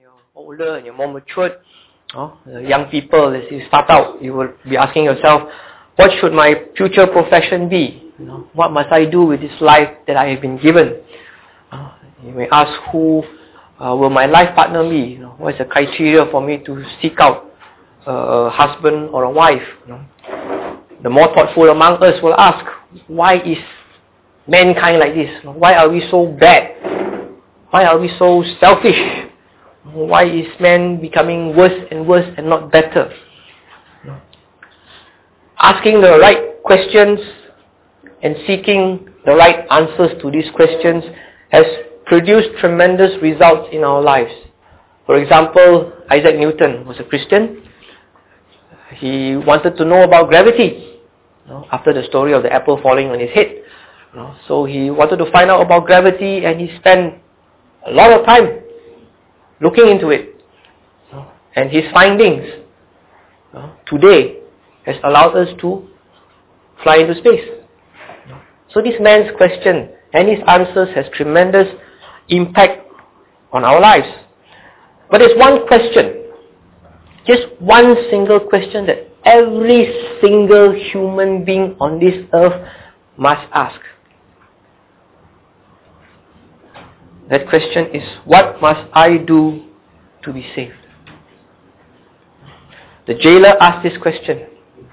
you're older and you're more matured, young people, as you start out, you will be asking yourself, what should my future profession be? What must I do with this life that I have been given? You may ask, who will my life partner be? What is the criteria for me to seek out a husband or a wife? The more thoughtful among us will ask, why is mankind like this? Why are we so bad? Why are we so selfish? Why is man becoming worse and worse and not better? Asking the right questions and seeking the right answers to these questions has produced tremendous results in our lives. For example, Isaac Newton was a Christian. He wanted to know about gravity after the story of the apple falling on his head. So he wanted to find out about gravity, and he spent a lot of time looking into it. And his findings today has allowed us to fly into space. So this man's question and his answers has tremendous impact on our lives. But there's one question, just one single question that every single human being on this earth must ask. That question is, what must I do to be saved? The jailer asked this question.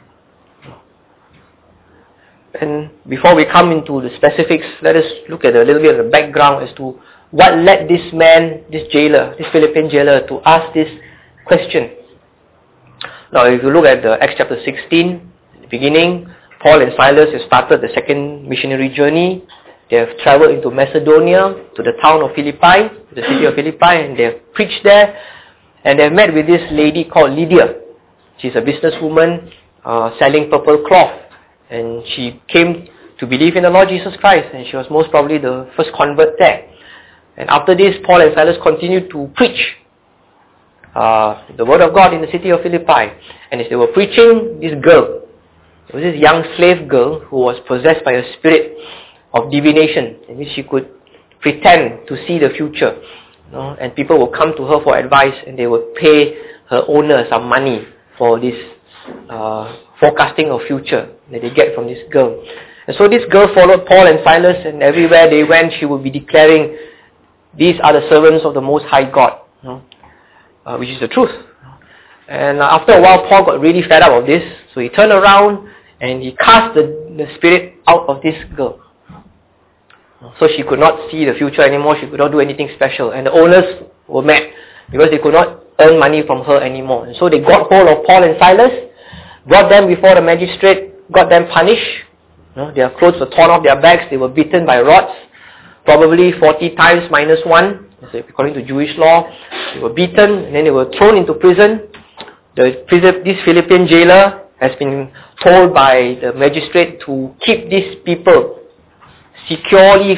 And before we come into the specifics, let us look at a little bit of the background as to what led this man, this jailer, this Philippine jailer, to ask this question. Now, if you look at Acts chapter 16, at the beginning, Paul and Silas have started the second missionary journey. They have traveled into Macedonia, to the town of Philippi, the city of Philippi, and they have preached there. And they have met with this lady called Lydia. She's a businesswoman selling purple cloth. And she came to believe in the Lord Jesus Christ, and she was most probably the first convert there. And after this, Paul and Silas continued to preach the word of God in the city of Philippi. And as they were preaching, this girl, there was this young slave girl who was possessed by a spirit of divination, in which she could pretend to see the future. And people would come to her for advice, and they would pay her owner some money for this forecasting of future that they get from this girl. And so this girl followed Paul and Silas, and everywhere they went, she would be declaring, these are the servants of the Most High God, which is the truth. And after a while, Paul got really fed up of this, so he turned around and he cast the spirit out of this girl. So she could not see the future anymore, she could not do anything special. And the owners were mad because they could not earn money from her anymore. And so they got hold of Paul and Silas, brought them before the magistrate, got them punished. Their clothes were torn off their backs, they were beaten by rods, probably 40 times minus 1, according to Jewish law. They were beaten, and then they were thrown into prison. This Philippine jailer has been told by the magistrate to keep these people secure.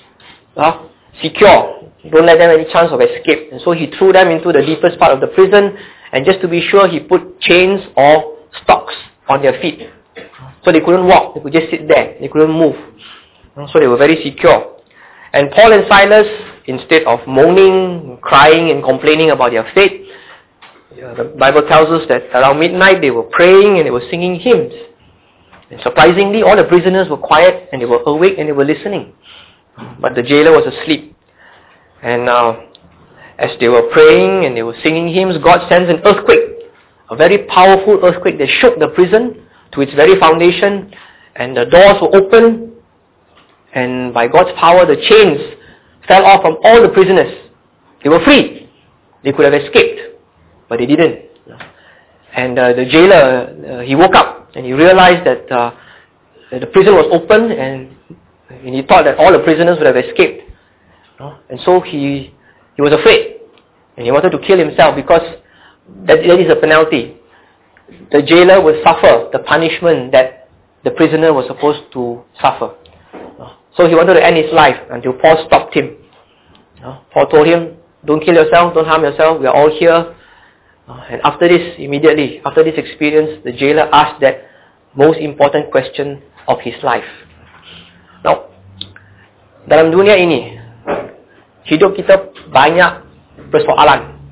Don't let them have any chance of escape. And so he threw them into the deepest part of the prison, and just to be sure, he put chains or stocks on their feet. So they couldn't walk, they could just sit there, they couldn't move. So they were very secure. And Paul and Silas, instead of moaning, crying and complaining about their fate, the Bible tells us that around midnight they were praying and they were singing hymns. And surprisingly, all the prisoners were quiet and they were awake and they were listening. But the jailer was asleep. And as they were praying and they were singing hymns, God sends an earthquake, a very powerful earthquake that shook the prison to its very foundation, and the doors were open, and by God's power the chains fell off from all the prisoners. They were free. They could have escaped, but they didn't. And the jailer, he woke up and he realized that the prison was open, and he thought that all the prisoners would have escaped. And so he was afraid, and he wanted to kill himself, because that is a penalty. The jailer will suffer the punishment that the prisoner was supposed to suffer. So he wanted to end his life until Paul stopped him. Paul told him, don't kill yourself, don't harm yourself, we are all here. And after this, immediately, after this experience, the jailer asked that most important question of his life. Now, dalam dunia ini, hidup kita banyak persoalan.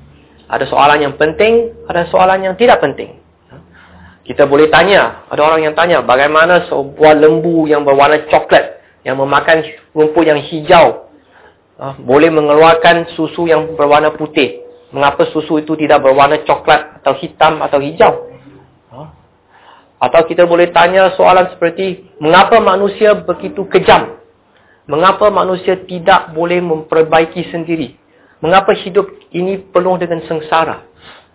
Ada soalan yang penting, ada soalan yang tidak penting. Kita boleh tanya, ada orang yang tanya, bagaimana sebuah lembu yang berwarna coklat, yang memakan rumput yang hijau, boleh mengeluarkan susu yang berwarna putih. Mengapa susu itu tidak berwarna coklat atau hitam atau hijau? Atau kita boleh tanya soalan seperti, mengapa manusia begitu kejam? Mengapa manusia tidak boleh memperbaiki sendiri? Mengapa hidup ini penuh dengan sengsara?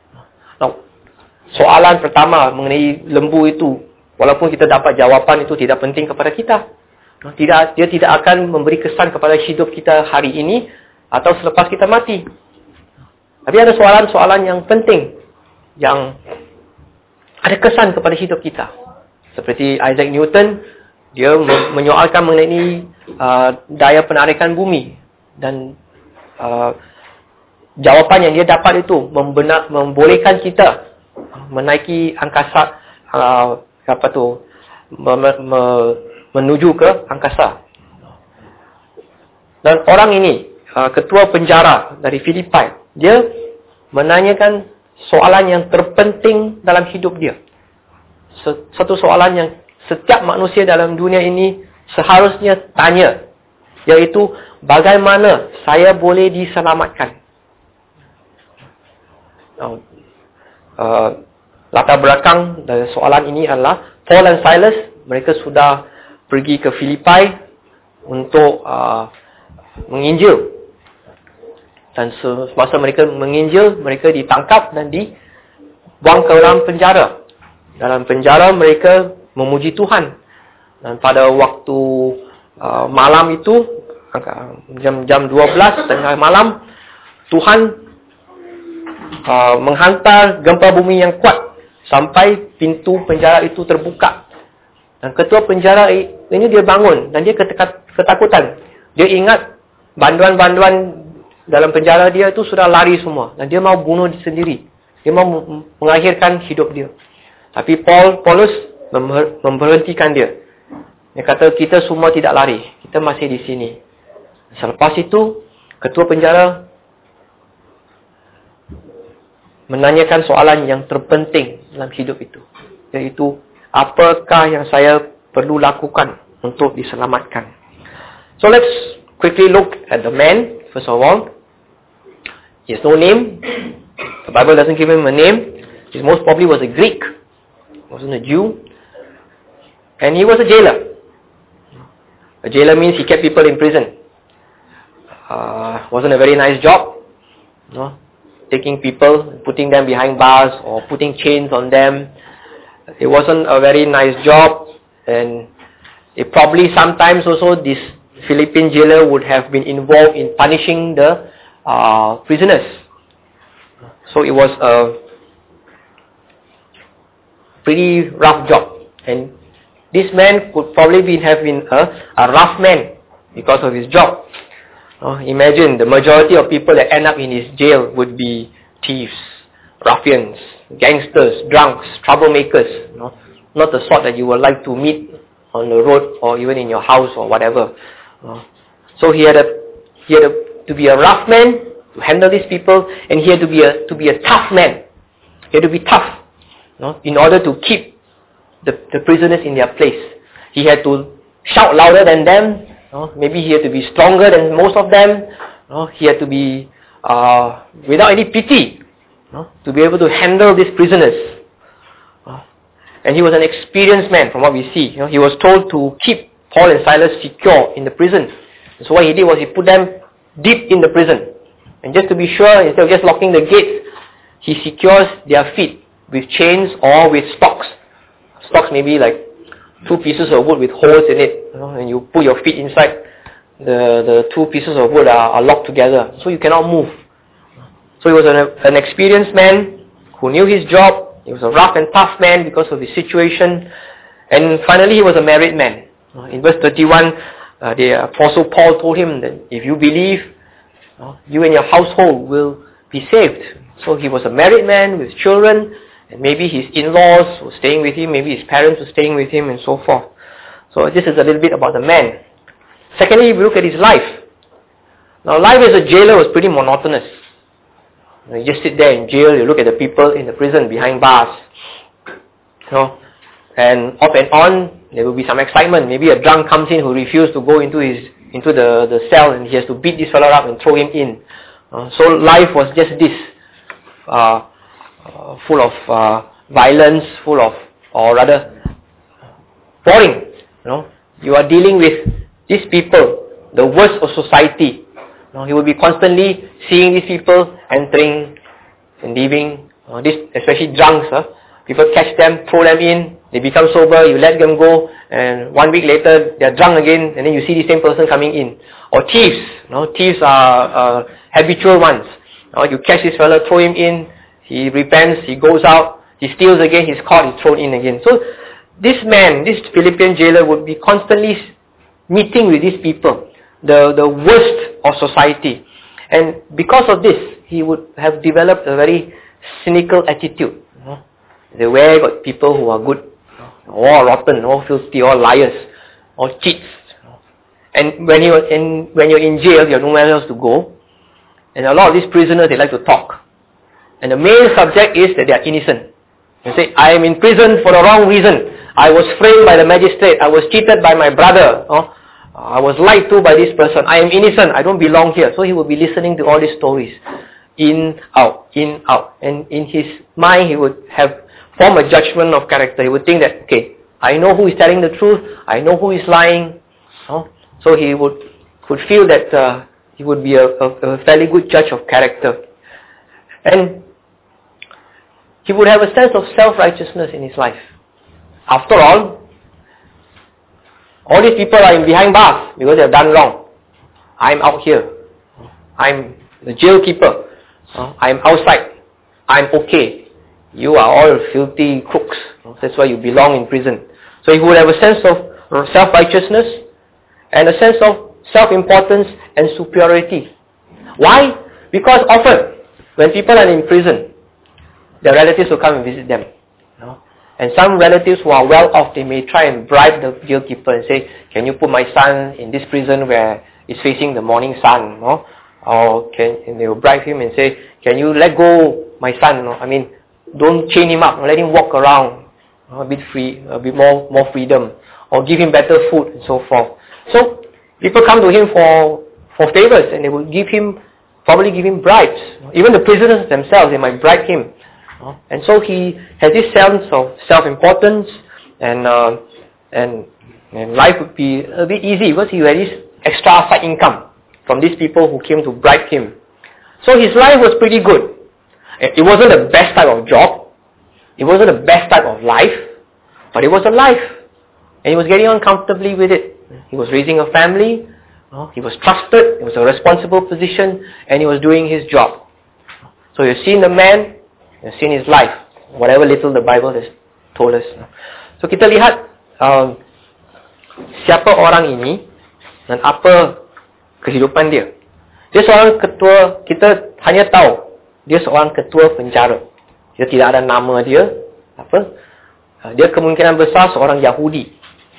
Soalan pertama mengenai lembu itu, walaupun kita dapat jawapan itu tidak penting kepada kita. Dia tidak akan memberi kesan kepada hidup kita hari ini atau selepas kita mati. Tapi ada soalan-soalan yang penting, yang ada kesan kepada hidup kita. Seperti Isaac Newton, dia menyoalkan mengenai daya penarikan bumi. Dan jawapan yang dia dapat itu membolehkan kita menaiki angkasa, menuju ke angkasa. Dan orang ini, ketua penjara dari Filipi, dia menanyakan soalan yang terpenting dalam hidup dia. Satu soalan yang setiap manusia dalam dunia ini seharusnya tanya, iaitu bagaimana saya boleh diselamatkan. Latar belakang dari soalan ini adalah Paul dan Silas, mereka sudah pergi ke Filipi untuk menginjil. Dan semasa mereka menginjil, mereka ditangkap dan dibuang ke dalam penjara. Dalam penjara mereka memuji Tuhan. Dan pada waktu malam itu, jam 12 tengah malam, Tuhan menghantar gempa bumi yang kuat sampai pintu penjara itu terbuka. Dan ketua penjara ini dia bangun dan dia ketakutan. Dia ingat banduan-banduan dalam penjara dia itu sudah lari semua. Dan dia mau bunuh sendiri. Dia mau mengakhirkan hidup dia. Tapi Paulus memberhentikan dia. Dia kata, kita semua tidak lari. Kita masih di sini. Selepas itu, ketua penjara menanyakan soalan yang terpenting dalam hidup itu. Iaitu, apakah yang saya perlu lakukan untuk diselamatkan? So let's quickly look at the man, first of all. He has no name. The Bible doesn't give him a name. He most probably was a Greek. He wasn't a Jew. And he was a jailer. A jailer means he kept people in prison. Wasn't a very nice job. Taking people, putting them behind bars or putting chains on them. It wasn't a very nice job. And it probably sometimes also this Philippine jailer would have been involved in punishing the prisoners. So it was a pretty rough job. And this man could probably have been a rough man because of his job. Imagine the majority of people that end up in his jail would be thieves, ruffians, gangsters, drunks, troublemakers. Not the sort that you would like to meet on the road or even in your house or whatever. So he had to be a rough man to handle these people, and he had to be a tough man. He had to be tough, in order to keep the prisoners in their place. He had to shout louder than them. Maybe he had to be stronger than most of them. He had to be without any pity, to be able to handle these prisoners. And he was an experienced man from what we see. He was told to keep Paul and Silas secure in the prison. So what he did was he put them deep in the prison. And just to be sure, instead of just locking the gates, he secures their feet with chains or with stocks. Stocks may be like 2 pieces of wood with holes in it, and you put your feet inside. The 2 pieces of wood are locked together, so you cannot move. So he was an experienced man who knew his job. He was a rough and tough man because of his situation. And finally, he was a married man. In verse 31, the Apostle Paul told him that if you believe, you and your household will be saved. So he was a married man with children, and maybe his in-laws were staying with him, maybe his parents were staying with him, and so forth. So this is a little bit about the man. Secondly, we look at his life. Now, life as a jailer was pretty monotonous. You just sit there in jail, you look at the people in the prison behind bars. And off and on, there will be some excitement. Maybe a drunk comes in who refuses to go into the cell, and he has to beat this fellow up and throw him in. So life was just this, full of violence, full of, or rather, boring. You are dealing with these people, the worst of society. He will be constantly seeing these people entering and leaving. Especially drunks. People catch them, throw them in, they become sober, you let them go, and 1 week later they are drunk again, and then you see the same person coming in. Or thieves. Thieves are habitual ones. You catch this fellow, throw him in, he repents, he goes out, he steals again, he's caught, he's thrown in again. So this man, this Philippian jailer, would be constantly meeting with these people, the worst of society. And because of this, he would have developed a very cynical attitude. Where got people who are good, all rotten, all filthy, all liars, all cheats. And when you're in jail, you have nowhere else to go. And a lot of these prisoners, they like to talk. And the main subject is that they are innocent. They say, I am in prison for the wrong reason. I was framed by the magistrate. I was cheated by my brother. I was lied to by this person. I am innocent. I don't belong here. So he will be listening to all these stories. In, out. And in his mind, he would form a judgment of character. He would think that, okay, I know who is telling the truth. I know who is lying. So he could feel that he would be a fairly good judge of character. And he would have a sense of self-righteousness in his life. After all these people are behind bars because they have done wrong. I'm out here. I'm the jail keeper. I'm outside. I'm okay. You are all filthy crooks. That's why you belong in prison. So he would have a sense of self-righteousness and a sense of self-importance and superiority. Why? Because often, when people are in prison, their relatives will come and visit them. And some relatives who are well off, they may try and bribe the jail keeper and say, can you put my son in this prison where it's facing the morning sun? And they will bribe him and say, can you let go my son? Don't chain him up, let him walk around a bit free, a bit more freedom, or give him better food and so forth. So people come to him for favors, and they will probably give him bribes. Even the prisoners themselves, they might bribe him. And so he has this sense of self-importance, and life would be a bit easy because he had this extra side income from these people who came to bribe him. So his life was pretty good. It wasn't the best type of job. It wasn't the best type of life. But it was a life. And he was getting on comfortably with it. He was raising a family. He was trusted. It was a responsible position. And he was doing his job. So you've seen the man. You've seen his life. Whatever little the Bible has told us. So kita lihat siapa orang ini dan apa kehidupan dia. Dia seorang ketua, kita hanya tahu dia seorang ketua penjara. Dia tidak ada nama dia. Dia kemungkinan besar seorang Yahudi.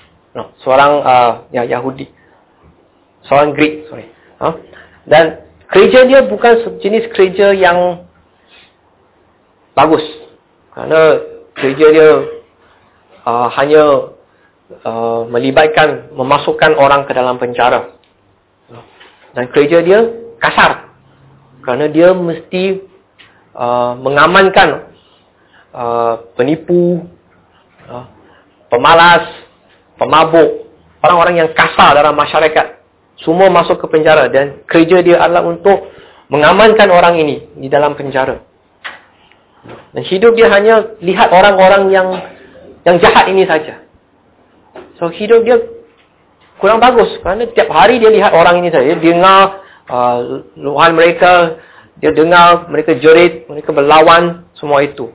Yahudi. Seorang Greek, sorry. Dan kerja dia bukan jenis kerja yang bagus. Kerana kerja dia hanya memasukkan orang ke dalam penjara. Dan kerja dia kasar. Kerana dia mesti mengamankan penipu, pemalas, pemabuk, orang-orang yang kasar dalam masyarakat. Semua masuk ke penjara dan kerja dia adalah untuk mengamankan orang ini di dalam penjara. Dan hidup dia hanya lihat orang-orang yang jahat ini saja. So hidup dia kurang bagus kerana tiap hari dia lihat orang ini saja. Dia dengar luahan mereka, dia dengar mereka jerit, mereka berlawan, semua itu.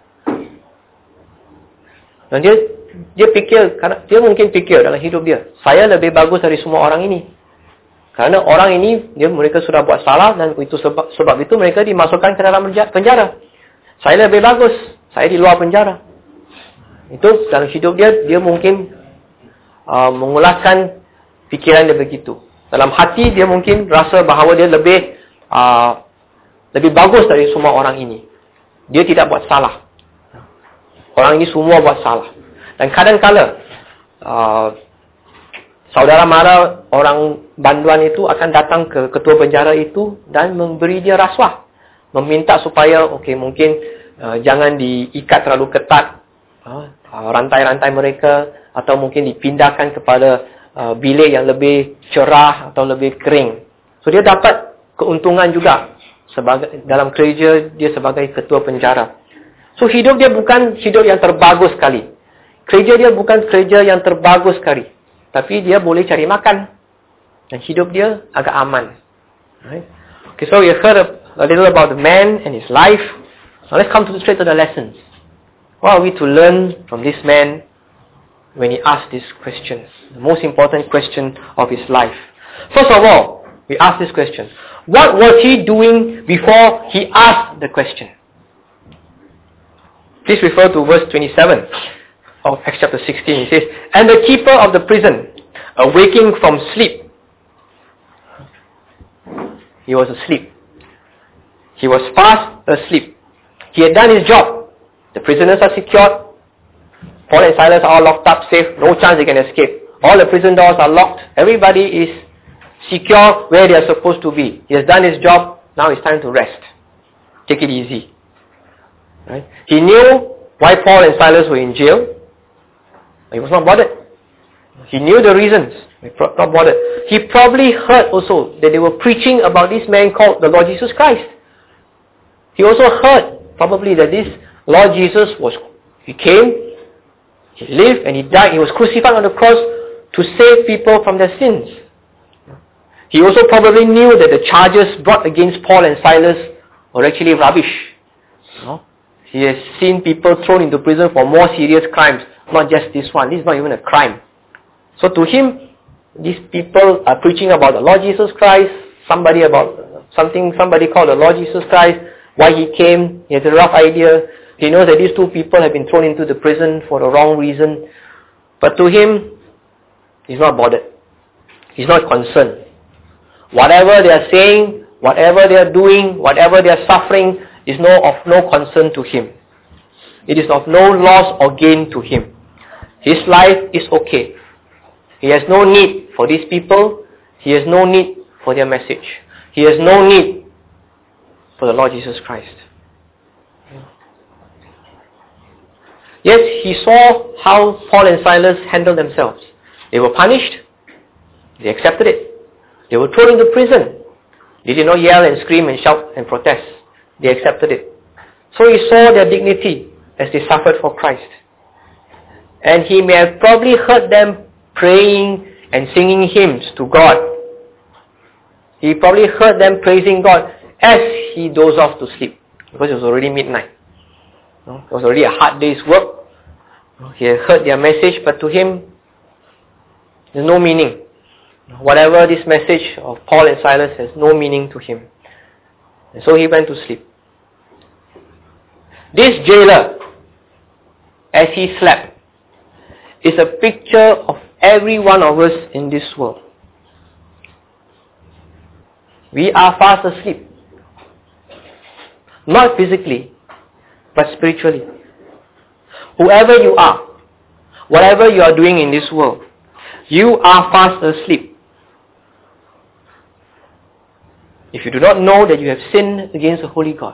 Dan dia fikir, dia mungkin fikir dalam hidup dia, saya lebih bagus dari semua orang ini. Kerana orang ini, mereka sudah buat salah dan sebab itu mereka dimasukkan ke dalam penjara. Saya lebih bagus, saya di luar penjara. Itu dalam hidup dia mungkin mengulaskan fikiran dia begitu. Dalam hati dia mungkin rasa bahawa dia lebih lebih bagus dari semua orang ini. Dia tidak buat salah. Orang ini semua buat salah. Dan kadang-kala saudara mara orang banduan itu akan datang ke ketua penjara itu dan memberi dia rasuah. Meminta supaya mungkin jangan diikat terlalu ketat rantai-rantai mereka, atau mungkin dipindahkan kepada bilik yang lebih cerah atau lebih kering. So dia dapat keuntungan juga dalam kerja dia sebagai ketua penjara. So hidup dia bukan hidup yang terbagus sekali. Kerja dia bukan kerja yang terbagus sekali. Tapi dia boleh cari makan. Dan hidup dia agak aman. Right? Okay, so we heard a little about the man and his life. Now let's come straight to the lessons. What are we to learn from this man when he asked these questions? The most important question of his life. First of all, we ask this question. What was he doing before he asked the question? Please refer to verse 27 of Acts chapter 16. It says, "And the keeper of the prison, awaking from sleep," he was asleep. He was fast asleep. He had done his job. The prisoners are secured. Paul and Silas are all locked up, safe. No chance they can escape. All the prison doors are locked. Everybody is secure where they are supposed to be. He has done his job. Now it's time to rest. Take it easy. Right? He knew why Paul and Silas were in jail. He was not bothered. He knew the reasons. He was not bothered. He probably heard also that they were preaching about this man called the Lord Jesus Christ. He also heard probably that this Lord Jesus he came, he lived and he died. He was crucified on the cross to save people from their sins. He also probably knew that the charges brought against Paul and Silas were actually rubbish. He has seen people thrown into prison for more serious crimes, not just this one. This is not even a crime. So to him, these people are preaching about the Lord Jesus Christ, somebody called the Lord Jesus Christ, why he came. He has a rough idea. He knows that these two people have been thrown into the prison for the wrong reason. But to him, he's not bothered. He's not concerned. Whatever they are saying, whatever they are doing, whatever they are suffering is of no concern to him. It is of no loss or gain to him. His life is okay. He has no need for these people. He has no need for their message. He has no need for the Lord Jesus Christ. Yes, he saw how Paul and Silas handled themselves. They were punished. They accepted it. They were thrown into prison. They did not yell and scream and shout and protest. They accepted it. So he saw their dignity as they suffered for Christ. And he may have probably heard them praying and singing hymns to God. He probably heard them praising God as he dozed off to sleep, because it was already midnight. It was already a hard day's work. He had heard their message, but to him, there's no meaning. Whatever this message of Paul and Silas has no meaning to him. And so he went to sleep. This jailer, as he slept, is a picture of every one of us in this world. We are fast asleep. Not physically, but spiritually. Whoever you are, whatever you are doing in this world, you are fast asleep. If you do not know that you have sinned against a holy God,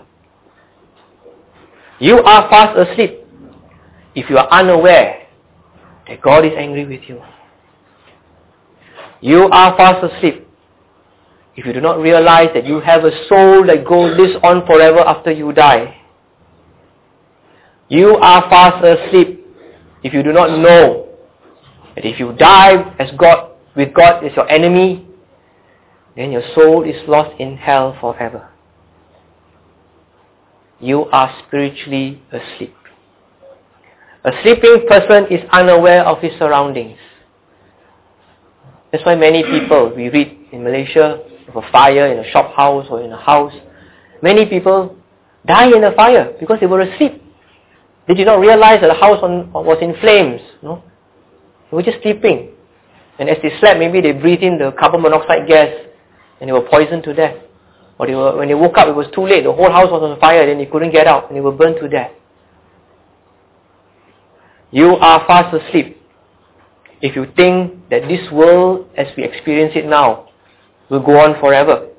you are fast asleep if you are unaware that God is angry with you. You are fast asleep if you do not realize that you have a soul that lives on forever after you die. You are fast asleep if you do not know that if you die with God as your enemy, then your soul is lost in hell forever. You are spiritually asleep. A sleeping person is unaware of his surroundings. That's why many people, we read in Malaysia, of a fire in a shop house or in a house, many people die in a fire because they were asleep. They did not realize that the house was in flames. No? They were just sleeping. And as they slept, maybe they breathed in the carbon monoxide gas and they were poisoned to death. Or when they woke up, it was too late. The whole house was on fire, then they couldn't get out, and they were burned to death. You are fast asleep if you think that this world, as we experience it now, will go on forever.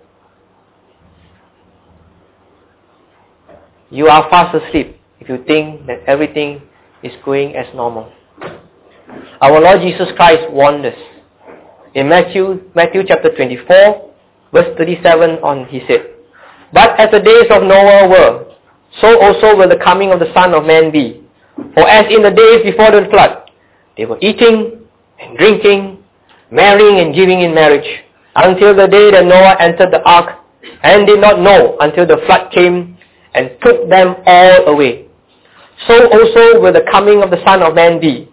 You are fast asleep if you think that everything is going as normal. Our Lord Jesus Christ warned us. In Matthew chapter 24, verse 37 on, He said, "But as the days of Noah were, so also will the coming of the Son of Man be. For as in the days before the flood, they were eating and drinking, marrying and giving in marriage, until the day that Noah entered the ark, and did not know until the flood came and took them all away. So also will the coming of the Son of Man be."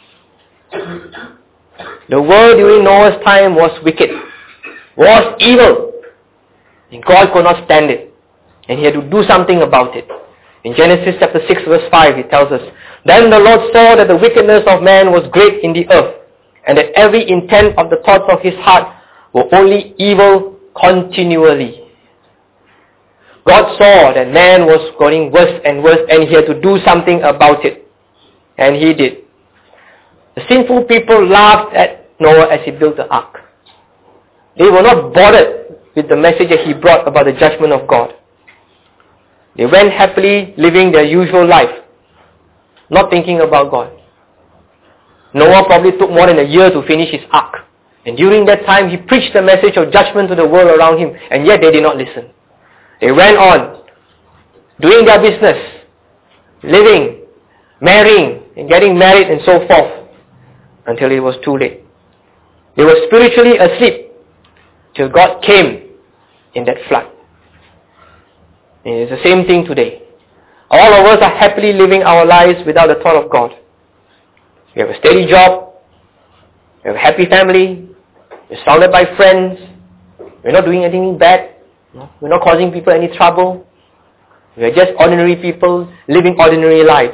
The world during Noah's time was wicked, was evil, and God could not stand it, and He had to do something about it. In Genesis chapter 6 verse 5, it tells us, "Then the Lord saw that the wickedness of man was great in the earth, and that every intent of the thoughts of his heart were only evil continually." God saw that man was going worse and worse, and He had to do something about it. And He did. The sinful people laughed at Noah as he built the ark. They were not bothered with the message that he brought about the judgment of God. They went happily living their usual life, not thinking about God. Noah probably took more than a year to finish his ark. And during that time, he preached the message of judgment to the world around him, and yet they did not listen. They went on, doing their business, living, marrying, and getting married and so forth, until it was too late. They were spiritually asleep till God came in that flood. And it's the same thing today. All of us are happily living our lives without the thought of God. We have a steady job, we have a happy family, we're surrounded by friends, we're not doing anything bad, we're not causing people any trouble, we're just ordinary people living ordinary lives.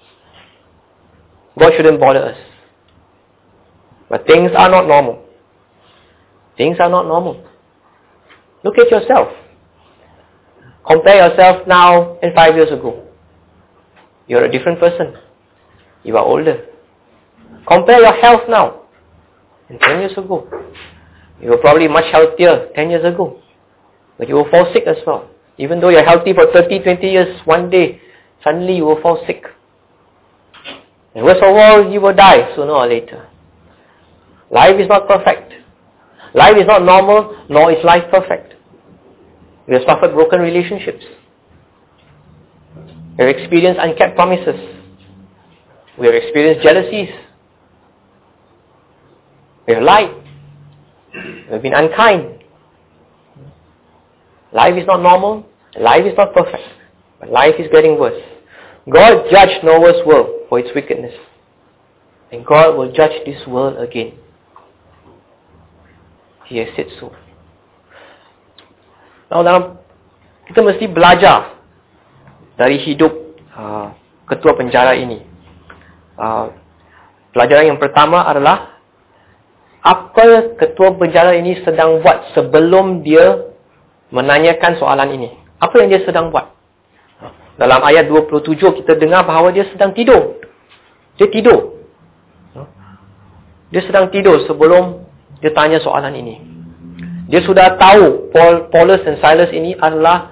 God shouldn't bother us. But things are not normal. Things are not normal. Look at yourself. Compare yourself now and 5 years ago. You're a different person. You are older. Compare your health now and 10 years ago. You were probably much healthier 10 years ago. But you will fall sick as well. Even though you're healthy for 30, 20 years, one day, suddenly you will fall sick. And worst of all, you will die sooner or later. Life is not perfect. Life is not normal, nor is life perfect. We have suffered broken relationships. We have experienced unkept promises. We have experienced jealousies. We have lied. We have been unkind. Life is not normal. Life is not perfect. But life is getting worse. God judged Noah's world for its wickedness. And God will judge this world again. He has said so. Now, kita mesti belajar dari hidup ketua penjara ini. Pelajaran yang pertama adalah apa ketua penjara ini sedang buat sebelum dia menanyakan soalan ini. Apa yang dia sedang buat? Dalam ayat 27 kita dengar bahawa dia sedang tidur. Dia tidur. Dia sedang tidur sebelum dia tanya soalan ini. Dia sudah tahu Paulus dan Silas ini adalah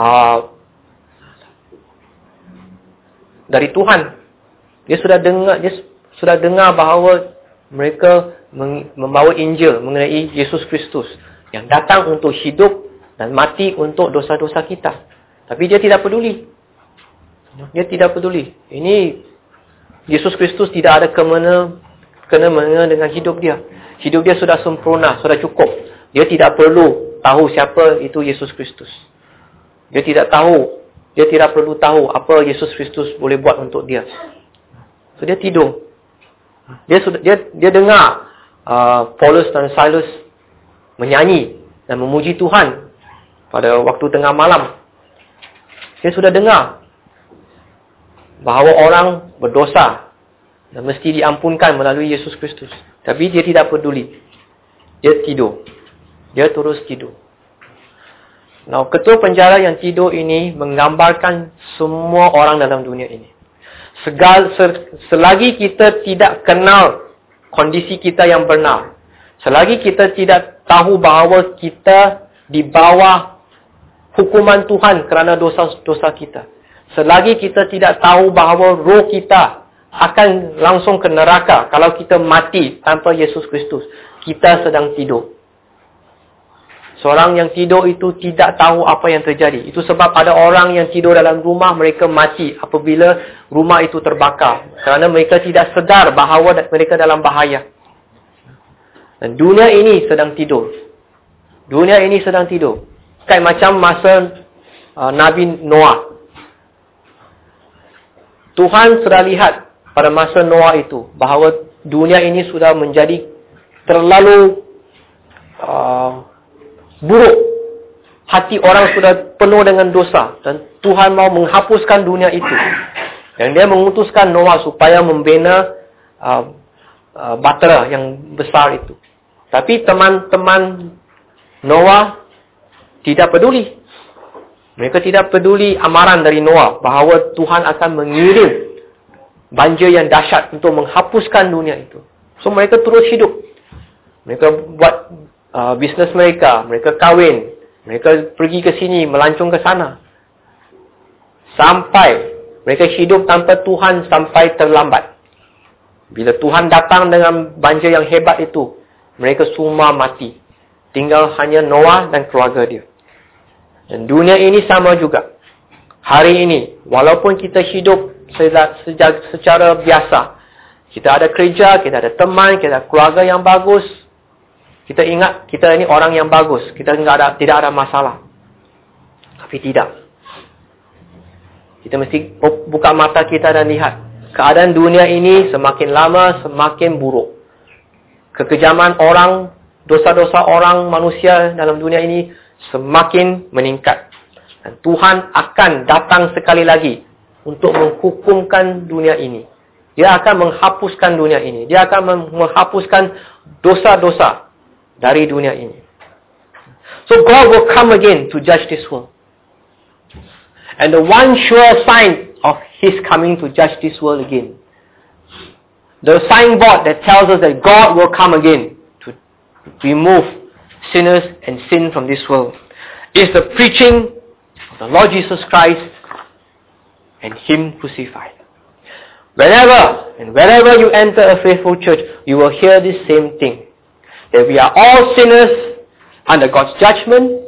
dari Tuhan. Dia sudah dengar bahawa mereka membawa Injil mengenai Yesus Kristus yang datang untuk hidup dan mati untuk dosa-dosa kita. Tapi dia tidak peduli. Dia tidak peduli. Ini Yesus Kristus tidak ada kena-mengena dengan hidup dia. Hidup dia sudah sempurna, sudah cukup. Dia tidak perlu tahu siapa itu Yesus Kristus. Dia tidak perlu tahu apa Yesus Kristus boleh buat untuk dia. So dia tidur. Dia dengar Paulus dan Silas menyanyi dan memuji Tuhan pada waktu tengah malam. Dia sudah dengar bahawa orang berdosa dan mesti diampunkan melalui Yesus Kristus. Tapi dia tidak peduli. Dia tidur. Dia terus tidur. Now, ketua penjara yang tidur ini menggambarkan semua orang dalam dunia ini. Selagi kita tidak kenal kondisi kita yang benar, selagi kita tidak tahu bahawa kita di bawah hukuman Tuhan kerana dosa-dosa kita, selagi kita tidak tahu bahawa roh kita akan langsung ke neraka kalau kita mati tanpa Yesus Kristus, kita sedang tidur. Seorang yang tidur itu tidak tahu apa yang terjadi. Itu sebab ada orang yang tidur dalam rumah, mereka mati apabila rumah itu terbakar. Kerana mereka tidak sedar bahawa mereka dalam bahaya. Dan dunia ini sedang tidur. Dunia ini sedang tidur. Kayak macam masa Nabi Noah. Tuhan sudah lihat pada masa Noah itu bahawa dunia ini sudah menjadi terlalu buruk. Hati orang sudah penuh dengan dosa. Dan Tuhan mau menghapuskan dunia itu. Dan dia mengutuskan Noah supaya membina bahtera yang besar itu. Tapi teman-teman Noah tidak peduli. Mereka tidak peduli amaran dari Noah bahawa Tuhan akan mengirim banjir yang dahsyat untuk menghapuskan dunia itu. So mereka terus hidup. Mereka buat bisnes mereka, mereka kahwin, mereka pergi ke sini, melancong ke sana. Sampai mereka hidup tanpa Tuhan sampai terlambat. Bila Tuhan datang dengan banjir yang hebat itu, mereka semua mati. Tinggal hanya Noah dan keluarga dia. Dan dunia ini sama juga. Hari ini, walaupun kita hidup secara biasa, kita ada kerja, kita ada teman, kita ada keluarga yang bagus, kita ingat kita ini orang yang bagus. Kita tidak ada masalah. Tapi tidak. Kita mesti buka mata kita dan lihat. Keadaan dunia ini semakin lama semakin buruk. Kekejaman orang, dosa-dosa orang, manusia dalam dunia ini semakin meningkat. Dan Tuhan akan datang sekali lagi untuk menghukumkan dunia ini. Dia akan menghapuskan dunia ini. Dia akan menghapuskan dosa-dosa dari dunia ini. So God will come again to judge this world. And the one sure sign of His coming to judge this world again, the signboard that tells us that God will come again to remove sinners and sin from this world, is the preaching of the Lord Jesus Christ and Him crucified. Whenever and wherever you enter a faithful church, you will hear this same thing. That we are all sinners under God's judgment.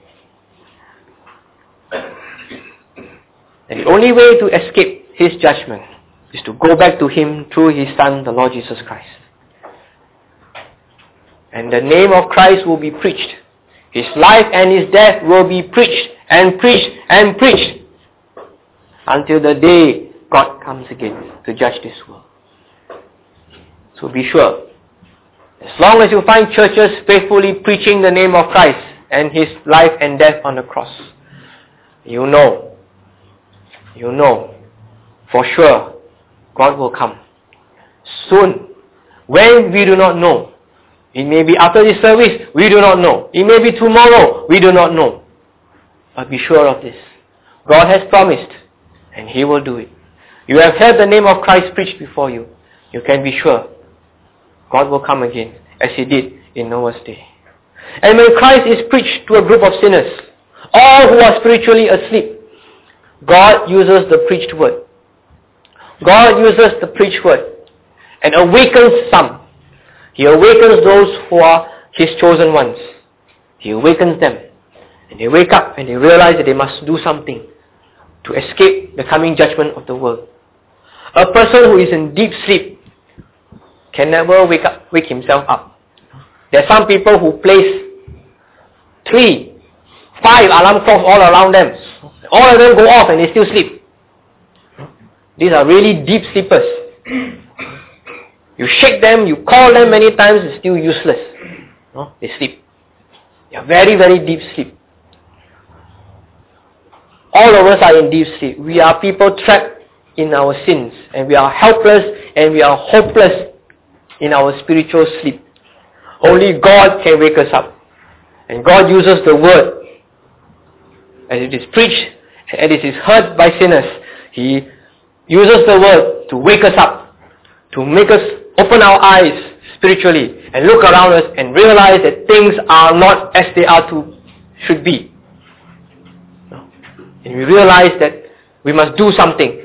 And the only way to escape His judgment is to go back to Him through His Son, the Lord Jesus Christ. And the name of Christ will be preached. His life and His death will be preached and preached and preached until the day God comes again to judge this world. So be sure, as long as you find churches faithfully preaching the name of Christ and His life and death on the cross, you know for sure God will come soon. When we do not know. It may be after this service, we do not know. It may be tomorrow, we do not know. But be sure of this. God has promised and He will do it. You have heard the name of Christ preached before you. You can be sure God will come again, as He did in Noah's day. And when Christ is preached to a group of sinners, all who are spiritually asleep, God uses the preached word. God uses the preached word and awakens some. He awakens those who are His chosen ones. He awakens them. And they wake up and they realize that they must do something to escape the coming judgment of the world. A person who is in deep sleep can never wake himself up. There are some people who place 3, 5 alarm clocks all around them. All of them go off and they still sleep. These are really deep sleepers. You shake them, you call them many times, it's still useless. No? They sleep. They are very, very deep sleep. All of us are in deep sleep. We are people trapped in our sins. And we are helpless and we are hopeless in our spiritual sleep. Only God can wake us up. And God uses the word as it is preached, as it is heard by sinners, He uses the word to wake us up, to make us open our eyes spiritually and look around us and realize that things are not as they should be. And we realize that we must do something.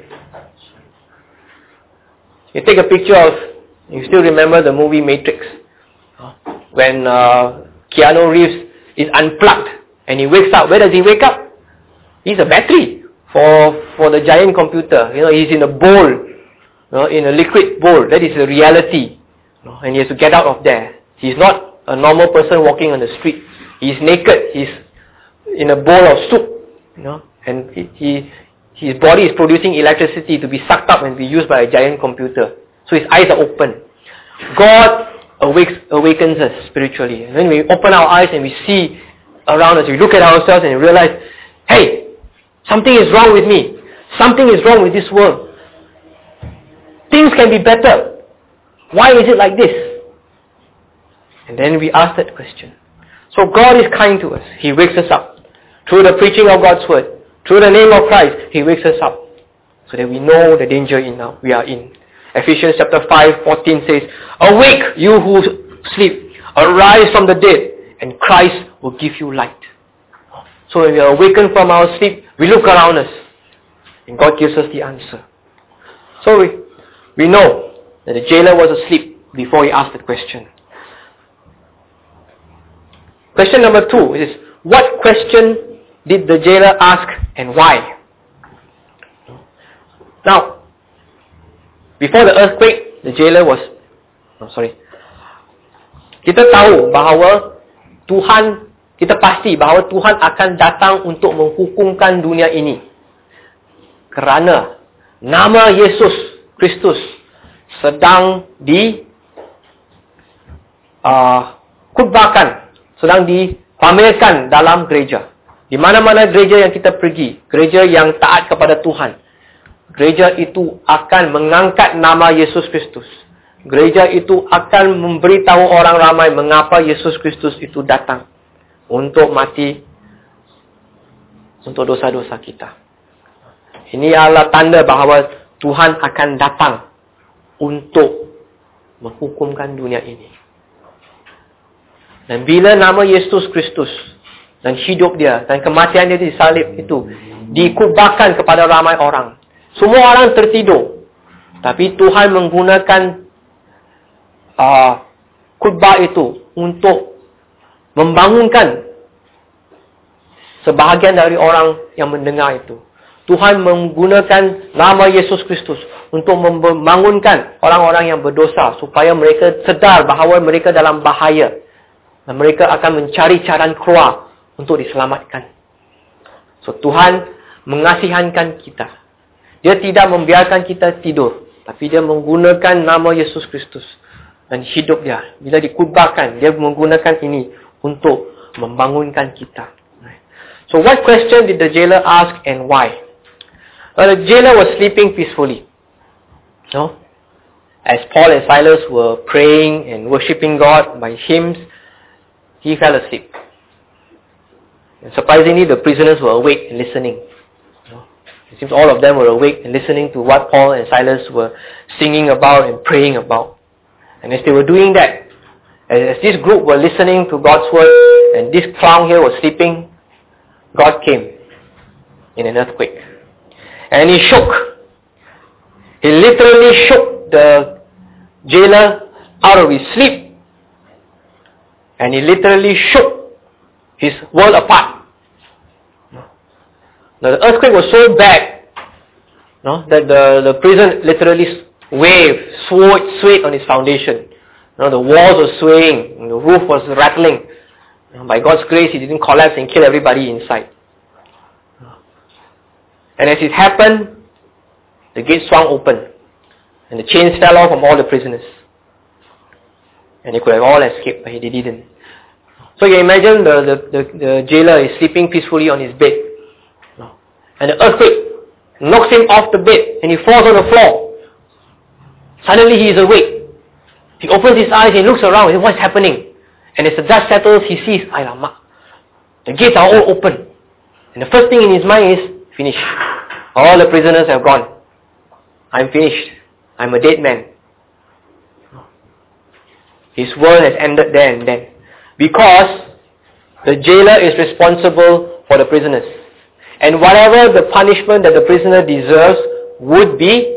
You take a picture of, you still remember the movie Matrix, when Keanu Reeves is unplugged and he wakes up. Where does he wake up? He's a battery for the giant computer. He's in a bowl, in a liquid bowl. That is a reality. And he has to get out of there. He's not a normal person walking on the street. He's naked. He's in a bowl of soup. And his body is producing electricity to be sucked up and be used by a giant computer. So his eyes are open. God awakens us spiritually. And when we open our eyes and we see around us, we look at ourselves and we realize, hey, something is wrong with me. Something is wrong with this world. Things can be better. Why is it like this? And then we ask that question. So God is kind to us. He wakes us up. Through the preaching of God's word, through the name of Christ, He wakes us up so that we know the danger we are in. Ephesians chapter 5:14 says, "Awake, you who sleep, arise from the dead, and Christ will give you light." So when we are awakened from our sleep, we look around us, and God gives us the answer. So we know that the jailer was asleep before he asked the question. Question number 2 is, what question did the jailer ask and why? Now, before the earthquake, the jailer was... Kita tahu bahawa kita pasti bahawa Tuhan akan datang untuk menghukumkan dunia ini. Kerana nama Yesus Kristus sedang khutbahkan, sedang dipamerkan dalam gereja. Di mana-mana gereja yang kita pergi, gereja yang taat kepada Tuhan, gereja itu akan mengangkat nama Yesus Kristus. Gereja itu akan memberitahu orang ramai mengapa Yesus Kristus itu datang untuk mati untuk dosa-dosa kita. Ini adalah tanda bahawa Tuhan akan datang untuk menghukumkan dunia ini. Dan bila nama Yesus Kristus dan hidup dia dan kematian dia di salib itu dikubahkan kepada ramai orang, semua orang tertidur. Tapi Tuhan menggunakan khutbah itu untuk membangunkan sebahagian dari orang yang mendengar itu. Tuhan menggunakan nama Yesus Kristus untuk membangunkan orang-orang yang berdosa supaya mereka sedar bahawa mereka dalam bahaya dan mereka akan mencari jalan keluar untuk diselamatkan. So Tuhan mengasihankan kita. Dia tidak membiarkan kita tidur, tapi dia menggunakan nama Yesus Kristus dan hidup dia. Bila dikubahkan, dia menggunakan ini untuk membangunkan kita. So what question did the jailer ask and why? Well, the jailer was sleeping peacefully. As Paul and Silas were praying and worshipping God by hymns, he fell asleep. And surprisingly, the prisoners were awake and listening. It seems all of them were awake and listening to what Paul and Silas were singing about and praying about. And as they were doing that, as this group were listening to God's word and this clown here was sleeping, God came in an earthquake. And he shook. He literally shook the jailer out of his sleep. And he literally shook his world apart. Now, the earthquake was so bad that the prison literally swayed on its foundation. The walls were swaying, and the roof was rattling. By God's grace, it didn't collapse and kill everybody inside. And as it happened, the gate swung open, and the chains fell off from all the prisoners. And they could have all escaped, but they didn't. So you imagine the jailer is sleeping peacefully on his bed. And the earthquake knocks him off the bed, and he falls on the floor. Suddenly he is awake. He opens his eyes and looks around, and what's happening? And as the dust settles, he sees, the gates are all open. And And the first thing in his mind is, finish. All the prisoners have gone. I'm finished. I'm a dead man. His world has ended there and then. Because the jailer is responsible for the prisoners. And whatever the punishment that the prisoner deserves would be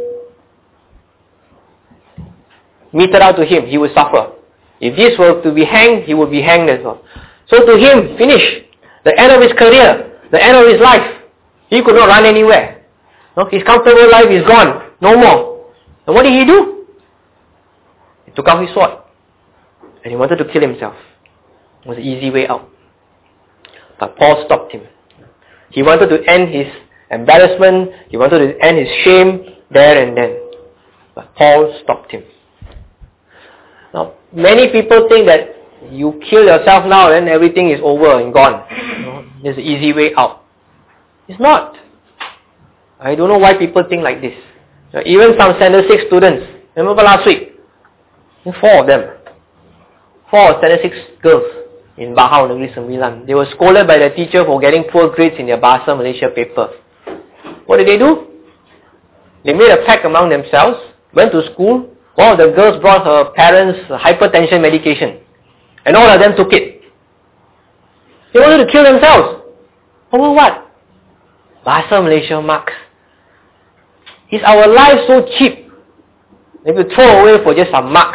meted out to him. He will suffer. If this were to be hanged, he would be hanged as well. So to him, finish. The end of his career. The end of his life. He could not run anywhere. No, his comfortable life is gone. No more. And what did he do? He took out his sword. And he wanted to kill himself. It was an easy way out. But Paul stopped him. He wanted to end his embarrassment. He wanted to end his shame there and then. But Paul stopped him. Now, many people think that you kill yourself now and everything is over and gone. There's an easy way out. It's not. I don't know why people think like this. Even some Standard 6 students, remember last week? 4 of them. 4 Standard 6 girls in Bahau, Negeri Sembilan. They were scolded by their teacher for getting poor grades in their Bahasa Malaysia paper. What did they do? They made a pact among themselves, went to school. One of the girls brought her parents hypertension medication. And all of them took it. They wanted to kill themselves. Over what? Bahasa Malaysia marks. Is our life so cheap? If you throw away for just some marks.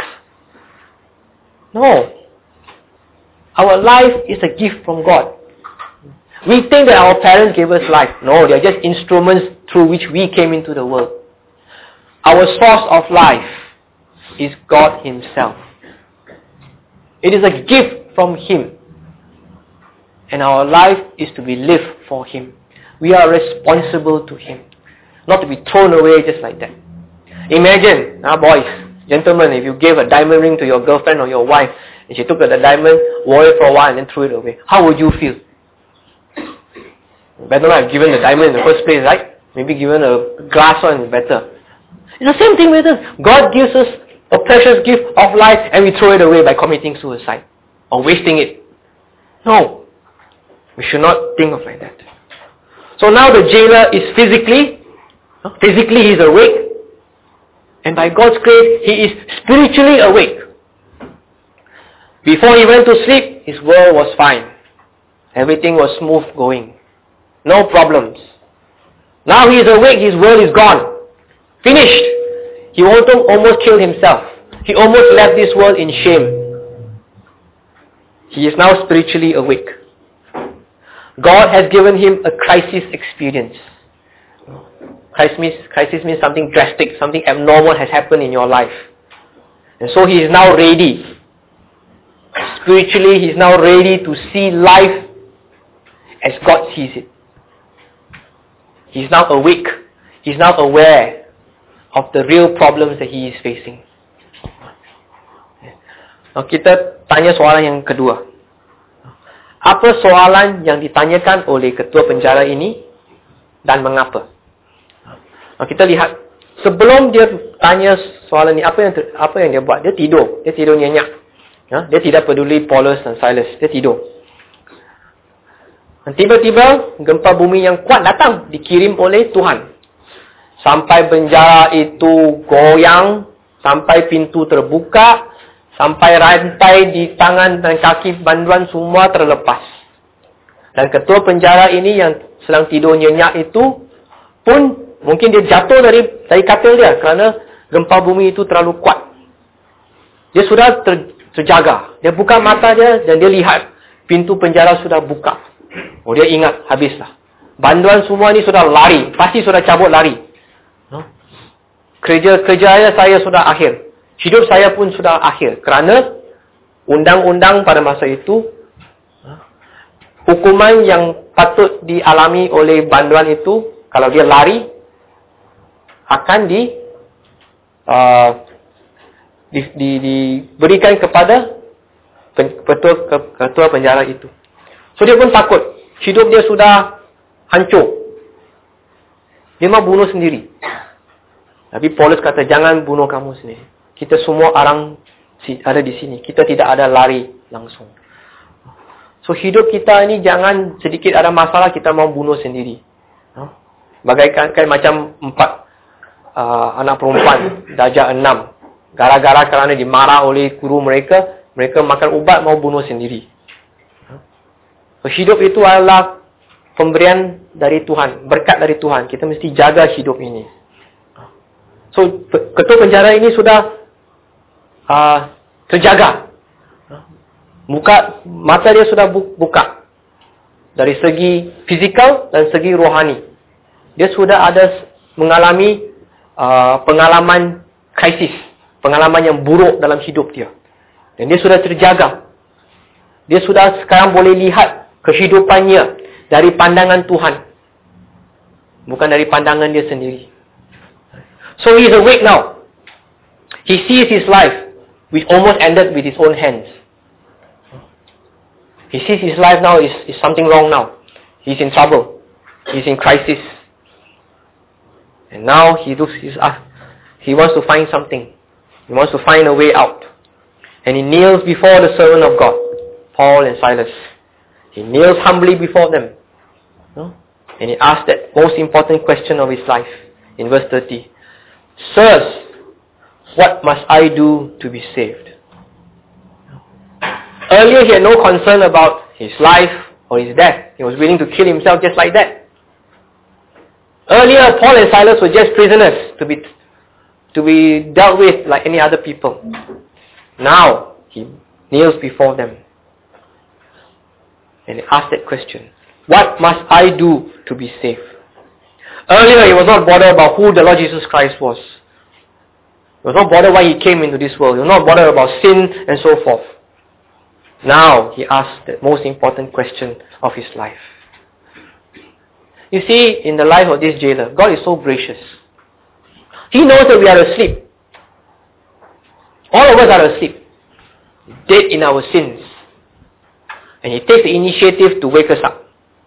No. Our life is a gift from God. We think that our parents gave us life. No, they are just instruments through which we came into the world. Our source of life is God Himself. It is a gift from Him. And our life is to be lived for Him. We are responsible to Him. Not to be thrown away just like that. Imagine, boys, gentlemen, if you gave a diamond ring to your girlfriend or your wife, and she took the diamond, wore it for a while and then threw it away. How would you feel? Better not have given the diamond in the first place, right? Maybe given a glass one is better. It's the same thing with us. God gives us a precious gift of life and we throw it away by committing suicide or wasting it. No. We should not think of like that. So now the jailer is physically he's awake. And by God's grace, he is spiritually awake. Before he went to sleep, his world was fine. Everything was smooth going. No problems. Now he is awake, his world is gone. Finished. He almost killed himself. He almost left this world in shame. He is now spiritually awake. God has given him a crisis experience. Crisis means something drastic, something abnormal has happened in your life. And so he is now ready. Spiritually, he is now ready to see life as God sees it. He is now awake. He is now aware of the real problems that he is facing. Now, kita tanya soalan yang kedua. Apa soalan yang ditanyakan oleh ketua penjara ini dan mengapa? Nah, kita lihat sebelum dia tanya soalan ini, apa yang dia buat? Dia tidur nyenyak. Dia tidak peduli Paulus dan Silas, dia tidur. Dan tiba-tiba gempa bumi yang kuat datang, dikirim oleh Tuhan. Sampai penjara itu goyang, sampai pintu terbuka, sampai rantai di tangan dan kaki banduan semua terlepas. Dan ketua penjara ini yang sedang tidur nyenyak itu pun mungkin dia jatuh dari katil dia kerana gempa bumi itu terlalu kuat. Dia sudah terjaga. Dia buka mata dia dan dia lihat pintu penjara sudah buka. Oh, dia ingat, habislah. Banduan semua ni sudah lari. Pasti sudah cabut lari. Kerja saya sudah akhir. Hidup saya pun sudah akhir. Kerana undang-undang pada masa itu, hukuman yang patut dialami oleh banduan itu, kalau dia lari, akan diberikan kepada ketua penjara itu. So dia pun takut. Hidup dia sudah hancur. Dia mau bunuh sendiri. Tapi Paulus kata, jangan bunuh kamu sendiri. Kita semua orang ada di sini. Kita tidak ada lari langsung. So hidup kita ni jangan sedikit ada masalah kita mau bunuh sendiri. Bagaikan macam 4 anak perempuan darjah 6. Gara-gara kerana dimarah oleh guru mereka, mereka makan ubat mau bunuh sendiri. So, hidup itu adalah pemberian dari Tuhan, berkat dari Tuhan. Kita mesti jaga hidup ini. So ketua penjara ini sudah terjaga. Mata dia sudah buka. Dari segi fizikal dan segi rohani. Dia sudah ada mengalami pengalaman krisis. Pengalaman yang buruk dalam hidup dia. Dan dia sudah terjaga. Dia sudah sekarang boleh lihat kehidupannya dari pandangan Tuhan. Bukan dari pandangan dia sendiri. So he is awake now. He sees his life, which almost ended with his own hands. He sees his life now is something wrong now. He's in trouble. He's in crisis. And now he wants to find something. He wants to find a way out. And he kneels before the servant of God, Paul and Silas. He kneels humbly before them. And he asks that most important question of his life in verse 30. Sirs, what must I do to be saved? Earlier he had no concern about his life or his death. He was willing to kill himself just like that. Earlier Paul and Silas were just prisoners to be dealt with like any other people. Now he kneels before them and he asks that question. What must I do to be saved? Earlier he was not bothered about who the Lord Jesus Christ was. He was not bothered why he came into this world. He was not bothered about sin and so forth. Now he asks the most important question of his life. You see, in the life of this jailer, God is so gracious. He knows that we are asleep. All of us are asleep. Dead in our sins. And he takes the initiative to wake us up.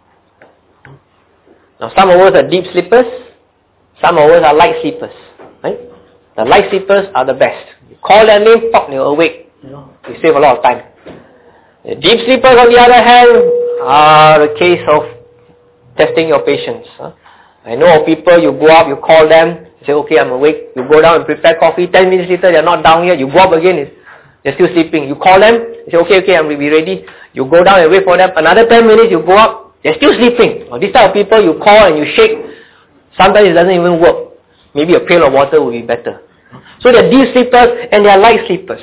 Now some of us are deep sleepers. Some of us are light sleepers. Right? The light sleepers are the best. You call their name, pop, they're awake. You save a lot of time. The deep sleepers, on the other hand, are a case of testing your patience. I know of people, you go up, you call them, you say, okay, I'm awake. You go down and prepare coffee. 10 minutes later, they're not down yet. You go up again, they're still sleeping. You call them, you say, okay, I'm be ready. You go down and wait for them. Another 10 minutes, you go up, they're still sleeping. Now, this type of people, you call and you shake. Sometimes it doesn't even work. Maybe a pail of water will be better. So they're deep sleepers and they're light sleepers.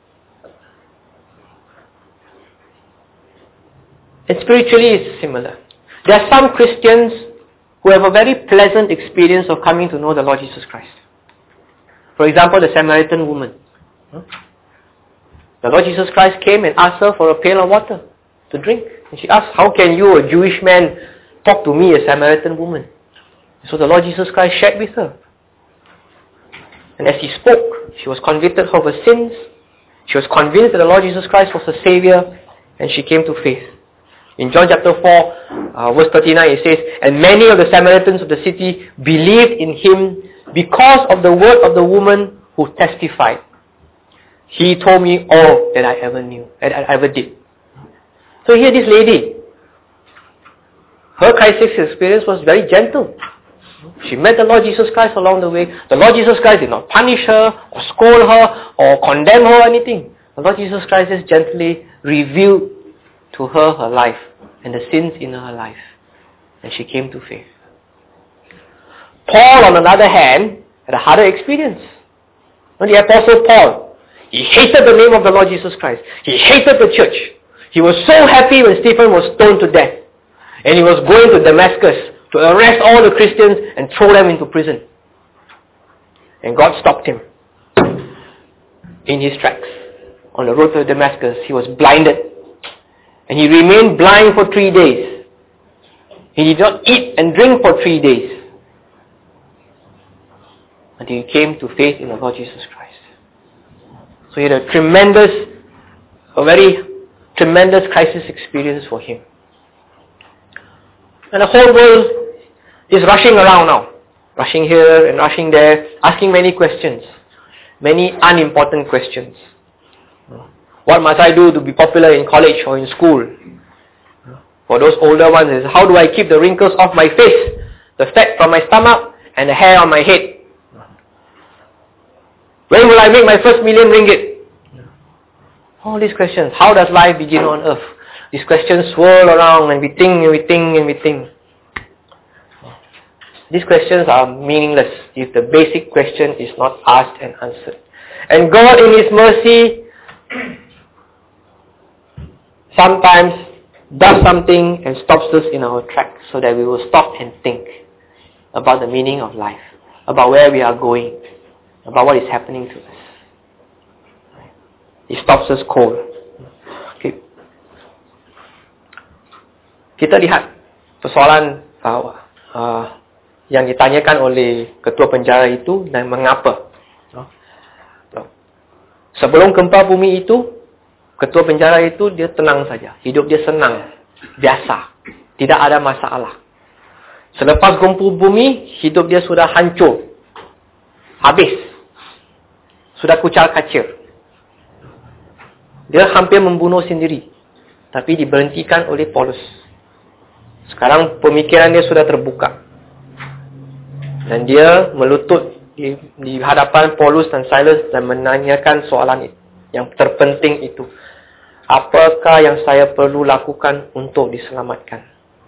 And spiritually it's similar. There are some Christians who have a very pleasant experience of coming to know the Lord Jesus Christ. For example, the Samaritan woman. The Lord Jesus Christ came and asked her for a pail of water to drink. And she asked, how can you, a Jewish man, talk to me, a Samaritan woman? So the Lord Jesus Christ shared with her. And as he spoke, she was convicted of her sins. She was convinced that the Lord Jesus Christ was her Savior, and she came to faith. In John chapter 4, verse 39, it says, and many of the Samaritans of the city believed in him because of the word of the woman who testified. He told me all that I ever knew, that I ever did. So here this lady, her crisis experience was very gentle. She met the Lord Jesus Christ along the way. The Lord Jesus Christ did not punish her, or scold her, or condemn her or anything. The Lord Jesus Christ just gently revealed to her her life and the sins in her life. And she came to faith. Paul, on the other hand, had a harder experience. The Apostle Paul, he hated the name of the Lord Jesus Christ. He hated the church. He was so happy when Stephen was stoned to death. And he was going to Damascus to arrest all the Christians and throw them into prison. And God stopped him in his tracks. On the road to Damascus, he was blinded. And he remained blind for 3 days. He did not eat and drink for 3 days. Until he came to faith in the Lord Jesus Christ. So he had a very tremendous crisis experience for him. And the whole world is rushing around now. Rushing here and rushing there, asking many questions. Many unimportant questions. What must I do to be popular in college or in school? For those older ones, it's how do I keep the wrinkles off my face, the fat from my stomach, and the hair on my head? When will I make my first ringgit? All these questions. How does life begin on earth? These questions swirl around and we think and we think and we think. These questions are meaningless if the basic question is not asked and answered. And God in His mercy sometimes does something and stops us in our tracks so that we will stop and think about the meaning of life, about where we are going, about what is happening to us. He stops us cold. Okay. Kita lihat persoalan yang ditanyakan oleh ketua penjara itu dan mengapa. Sebelum gempa bumi itu, ketua penjara itu dia tenang saja. Hidup dia senang, biasa. Tidak ada masalah. Selepas gempa bumi, hidup dia sudah hancur. Habis. Sudah kucar kacir. Dia hampir membunuh sendiri. Tapi diberhentikan oleh Paulus. Sekarang pemikiran dia sudah terbuka. Dan dia melutut di hadapan Paulus dan Silas dan menanyakan soalan yang terpenting itu. Apakah yang saya perlu lakukan untuk diselamatkan?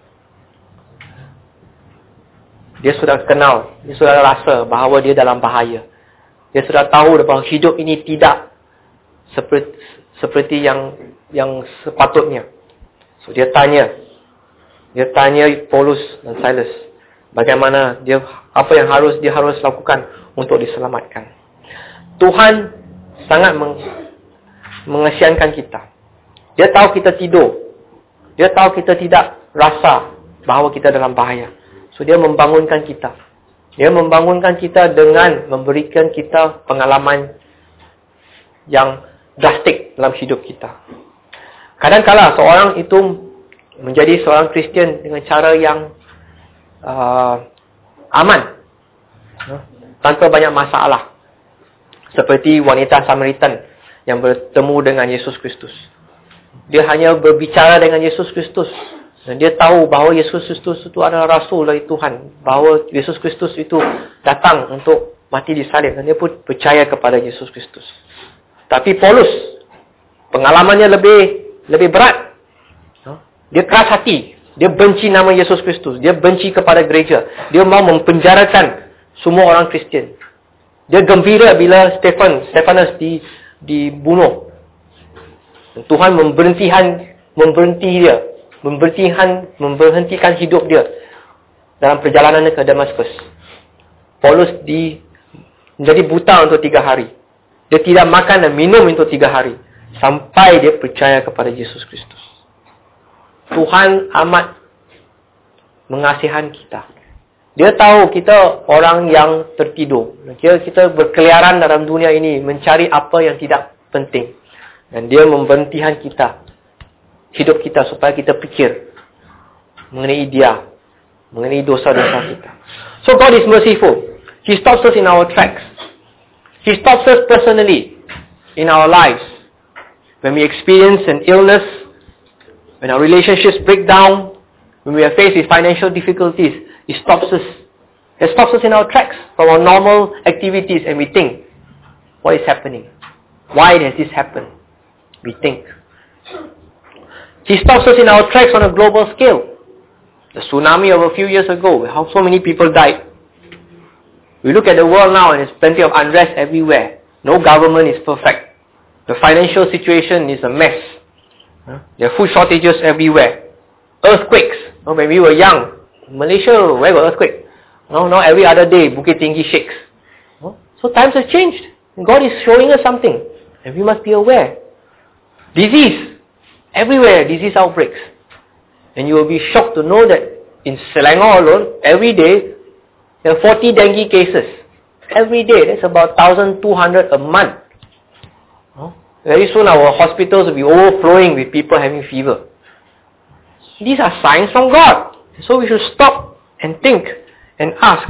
Dia sudah kenal, dia sudah rasa bahawa dia dalam bahaya. Dia sudah tahu bahawa hidup ini tidak seperti yang sepatutnya. So dia tanya Paulus dan Silas, bagaimana apa yang dia harus lakukan untuk diselamatkan. Tuhan sangat mengasihankan kita. Dia tahu kita tidur. Dia tahu kita tidak rasa bahawa kita dalam bahaya. So dia membangunkan kita. Dia membangunkan kita dengan memberikan kita pengalaman yang drastik dalam hidup kita. Kadang-kala seorang itu menjadi seorang Kristian dengan cara yang aman, tanpa banyak masalah. Seperti wanita Samaritan yang bertemu dengan Yesus Kristus. Dia hanya berbicara dengan Yesus Kristus. Dan dia tahu bahawa Yesus Kristus itu adalah Rasul dari Tuhan. Bahawa Yesus Kristus itu datang untuk mati di salib. Dan dia pun percaya kepada Yesus Kristus. Tapi Paulus, pengalamannya lebih berat. Dia keras hati. Dia benci nama Yesus Kristus. Dia benci kepada gereja. Dia mau mempenjarakan semua orang Kristian. Dia gembira bila Stefanus dibunuh. Tuhan memberhentikan hidup dia dalam perjalanannya ke Damaskus. Paulus menjadi buta untuk 3 hari. Dia tidak makan dan minum untuk 3 hari. Sampai dia percaya kepada Yesus Kristus. Tuhan amat mengasihan kita. Dia tahu kita orang yang tertidur. Kita berkeliaran dalam dunia ini mencari apa yang tidak penting. Dan dia memberhentikan kita, hidup kita, supaya kita fikir mengenai dia, mengenai dosa-dosa kita. So God is merciful. He stops us in our tracks. He stops us personally in our lives. When we experience an illness, when our relationships break down, when we are faced with financial difficulties, He stops us. He stops us in our tracks from our normal activities, and we think, what is happening? Why has this happened? We think. He stops us in our tracks on a global scale. The tsunami of a few years ago, how so many people died. We look at the world now and there's plenty of unrest everywhere. No government is perfect. The financial situation is a mess. There are food shortages everywhere. Earthquakes. When we were young, Malaysia, where got earthquake? Now every other day, Bukit Tinggi shakes. So times have changed. God is showing us something. And we must be aware. Disease. Everywhere, disease outbreaks. And you will be shocked to know that in Selangor alone, every day, there are 40 dengue cases. Every day, that's about 1,200 a month. Very soon our hospitals will be overflowing with people having fever. These are signs from God. So we should stop and think and ask.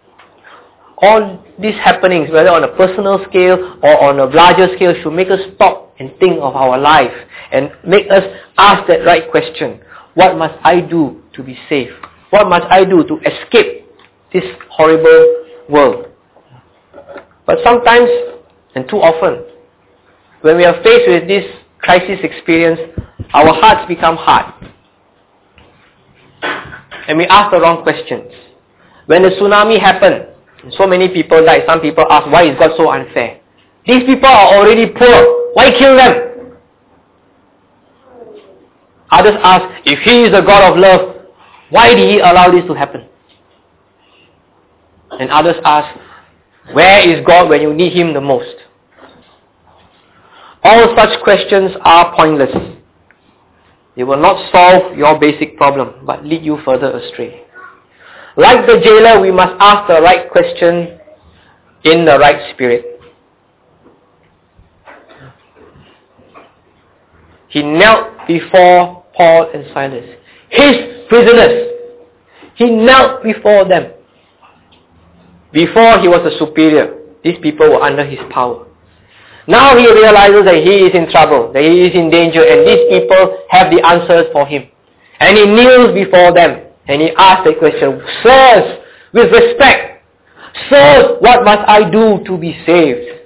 All these happenings, whether on a personal scale or on a larger scale, should make us stop and think of our life and make us ask that right question. what must I do to be saved? What must I do to escape this horrible world? But sometimes, and too often, when we are faced with this crisis experience, our hearts become hard. And we ask the wrong questions. When the tsunami happened, so many people died. Some people ask, why is God so unfair? These people are already poor. Why kill them? Others ask, if He is a God of love, why did He allow this to happen? And others ask, where is God when you need Him the most? All such questions are pointless. They will not solve your basic problem, but lead you further astray. Like the jailer, we must ask the right question in the right spirit. He knelt before Paul and Silas, his prisoners. He knelt before them. Before he was a superior, these people were under his power. Now he realizes that he is in trouble, that he is in danger, and these people have the answers for him. And he kneels before them, and he asks the question, sirs, with respect, sirs, what must I do to be saved?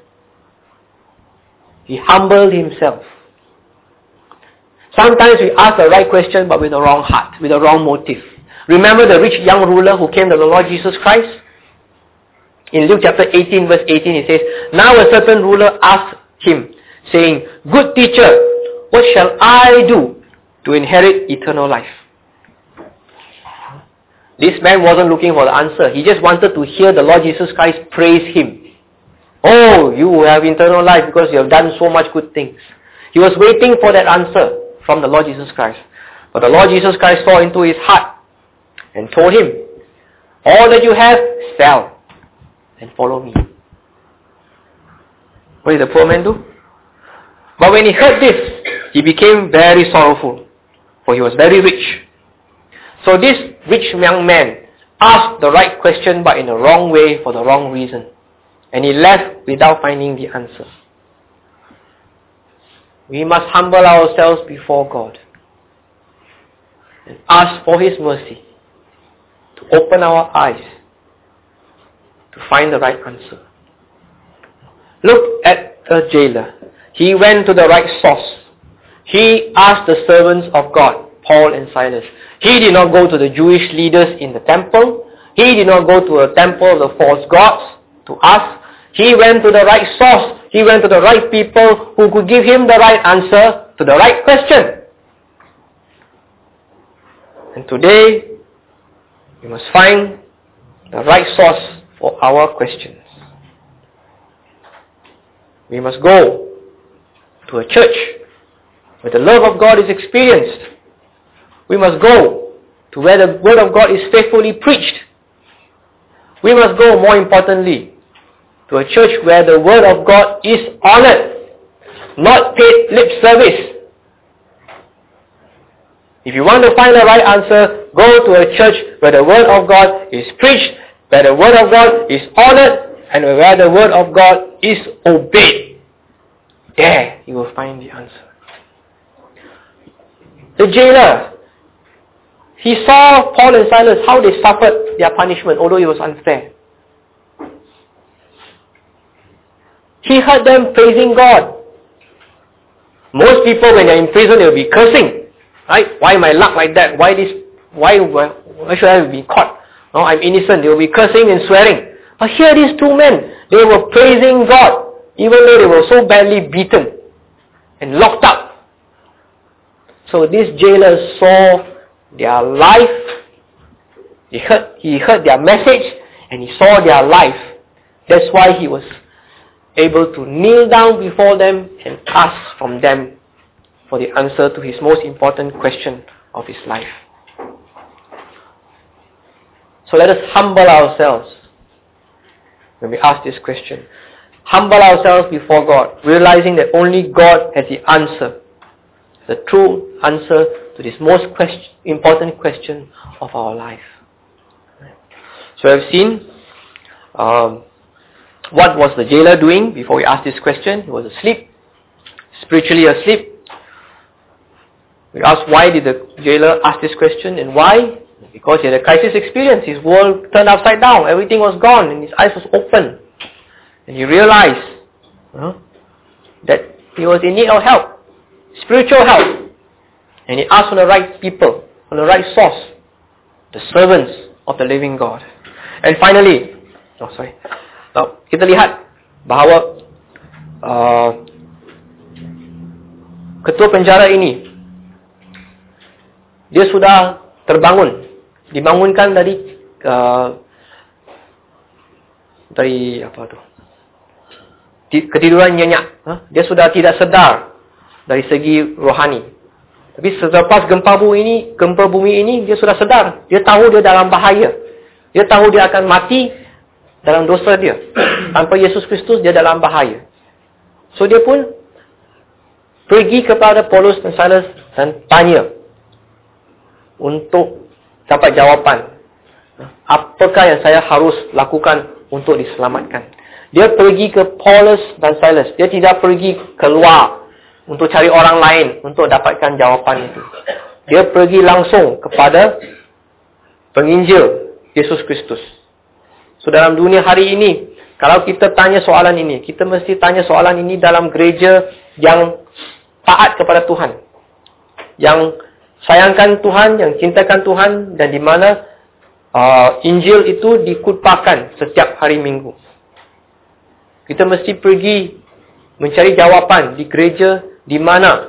He humbled himself. Sometimes we ask the right question, but with the wrong heart, with the wrong motive. Remember the rich young ruler who came to the Lord Jesus Christ? In Luke chapter 18 verse 18 it says, now a certain ruler asked him, saying, good teacher, what shall I do to inherit eternal life? This man wasn't looking for the answer. He just wanted to hear the Lord Jesus Christ praise him. Oh, you have eternal life because you have done so much good things. He was waiting for that answer from the Lord Jesus Christ. But the Lord Jesus Christ saw into his heart and told him, all that you have, sell and follow me. What did the poor man do? But when he heard this, he became very sorrowful, for he was very rich. So this rich young man asked the right question, but in the wrong way for the wrong reason. And he left without finding the answer. We must humble ourselves before God and ask for His mercy to open our eyes to find the right answer. Look at the jailer. He went to the right source. He asked the servants of God, Paul and Silas. He did not go to the Jewish leaders in the temple. He did not go to a temple of the false gods to ask. He went to the right source. He went to the right people who could give him the right answer to the right question. And today, we must find the right source for our questions. We must go to a church where the love of God is experienced. We must go to where the Word of God is faithfully preached. We must go, more importantly, to a church where the Word of God is honored, not paid lip service. If you want to find the right answer, go to a church where the Word of God is preached, where the Word of God is honored, and where the Word of God is obeyed. There you will find the answer. The jailer, he saw Paul and Silas, how they suffered their punishment, although it was unfair. He heard them praising God. Most people, when they're in prison, they'll be cursing. Right? Why my luck like that? Why should I be caught? No, I'm innocent. They will be cursing and swearing. But here these two men, they were praising God, even though they were so badly beaten and locked up. So this jailer saw their life. He heard their message and he saw their life. That's why he was able to kneel down before them and ask from them for the answer to his most important question of his life. So let us humble ourselves when we ask this question. Humble ourselves before God, realizing that only God has the answer, the true answer to this most important question of our life. So I've seen what was the jailer doing before we asked this question. He was asleep, spiritually asleep. We ask, why did the jailer ask this question, and why? Because he had a crisis experience. His world turned upside down. Everything was gone, and his eyes was open. And he realized that he was in need of help, spiritual help. And he asked from the right people, from the right source, the servants of the living God. And finally, now kita lihat bahawa ketua penjara ini, dia sudah dibangunkan dari ketiduran nyenyak. Dia sudah tidak sedar dari segi rohani. Tapi selepas gempa bumi ini, dia sudah sedar. Dia tahu dia dalam bahaya. Dia tahu dia akan mati dalam dosa dia. Tanpa Yesus Kristus, dia dalam bahaya. So dia pun pergi kepada Paulus dan Silas dan tanya untuk dapat jawapan. Apakah yang saya harus lakukan untuk diselamatkan? Dia pergi ke Paulus dan Silas. Dia tidak pergi keluar untuk cari orang lain untuk dapatkan jawapan itu. Dia pergi langsung kepada penginjil Yesus Kristus. So dalam dunia hari ini, kalau kita tanya soalan ini, kita mesti tanya soalan ini dalam gereja yang taat kepada Tuhan, yang sayangkan Tuhan, yang cintakan Tuhan, dan di mana Injil itu dikutbahkan setiap hari Minggu. Kita mesti pergi mencari jawapan di gereja di mana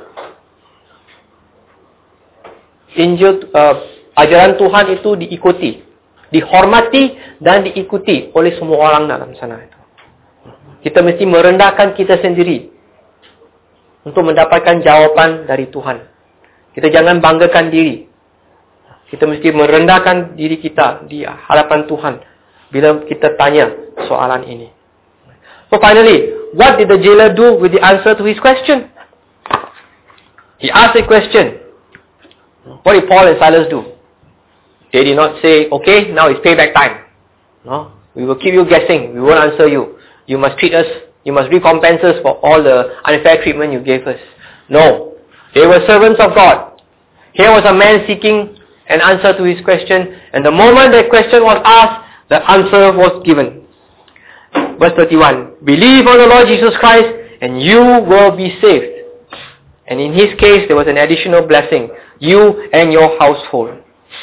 Injil, ajaran Tuhan itu diikuti, dihormati dan diikuti oleh semua orang dalam sana itu. Kita mesti merendahkan kita sendiri untuk mendapatkan jawapan dari Tuhan. Kita jangan banggakan diri. Kita mesti merendahkan diri kita di hadapan Tuhan bila kita tanya soalan ini. So finally, what did the jailer do with the answer to his question? He asked a question. What did Paul and Silas do? They did not say, okay, now it's payback time. No, we will keep you guessing. We won't answer you. You must treat us, you must recompense us for all the unfair treatment you gave us. No, they were servants of God. Here was a man seeking an answer to his question, and the moment that question was asked, the answer was given. Verse 31, believe on the Lord Jesus Christ, and you will be saved. And in his case, there was an additional blessing, you and your household.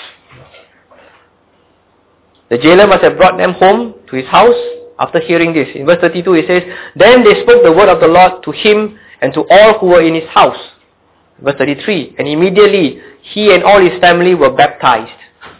The jailer must have brought them home to his house after hearing this. In verse 32 it says, then they spoke the word of the Lord to him and to all who were in his house. Verse 33, and immediately he and all his family were baptized.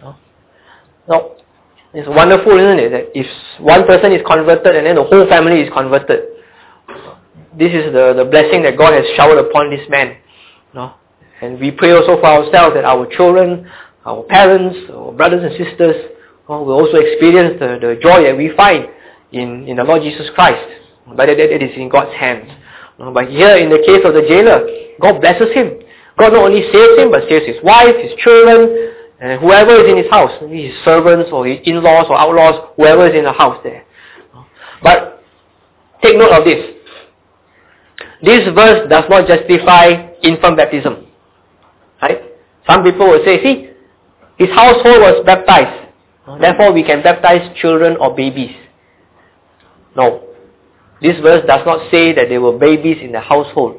Now, it's wonderful, isn't it, that if one person is converted and then the whole family is converted. This is the blessing that God has showered upon this man. And we pray also for ourselves that our children, our parents, our brothers and sisters will also experience the joy that we find in the Lord Jesus Christ. But that it is in God's hands. But here in the case of the jailer, God blesses him. God not only saves him, but saves his wife, his children, and whoever is in his house, his servants or his in-laws or outlaws, whoever is in the house there. But take note of this. This verse does not justify infant baptism. Right? Some people will say, see, his household was baptized. Therefore, we can baptize children or babies. No. This verse does not say that there were babies in the household.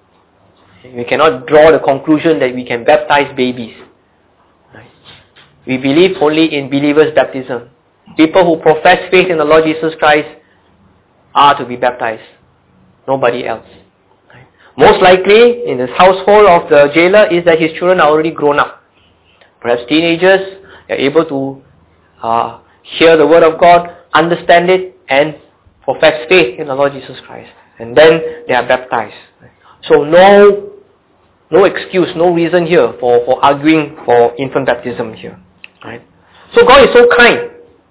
We cannot draw the conclusion that we can baptize babies. Right? We believe only in believers' baptism. People who profess faith in the Lord Jesus Christ are to be baptized. Nobody else. Right? Most likely, in the household of the jailer is that his children are already grown up. Perhaps teenagers are able to hear the word of God, understand it, and profess faith in the Lord Jesus Christ. And then they are baptized. So no excuse, no reason here for arguing for infant baptism here. Right? So God is so kind.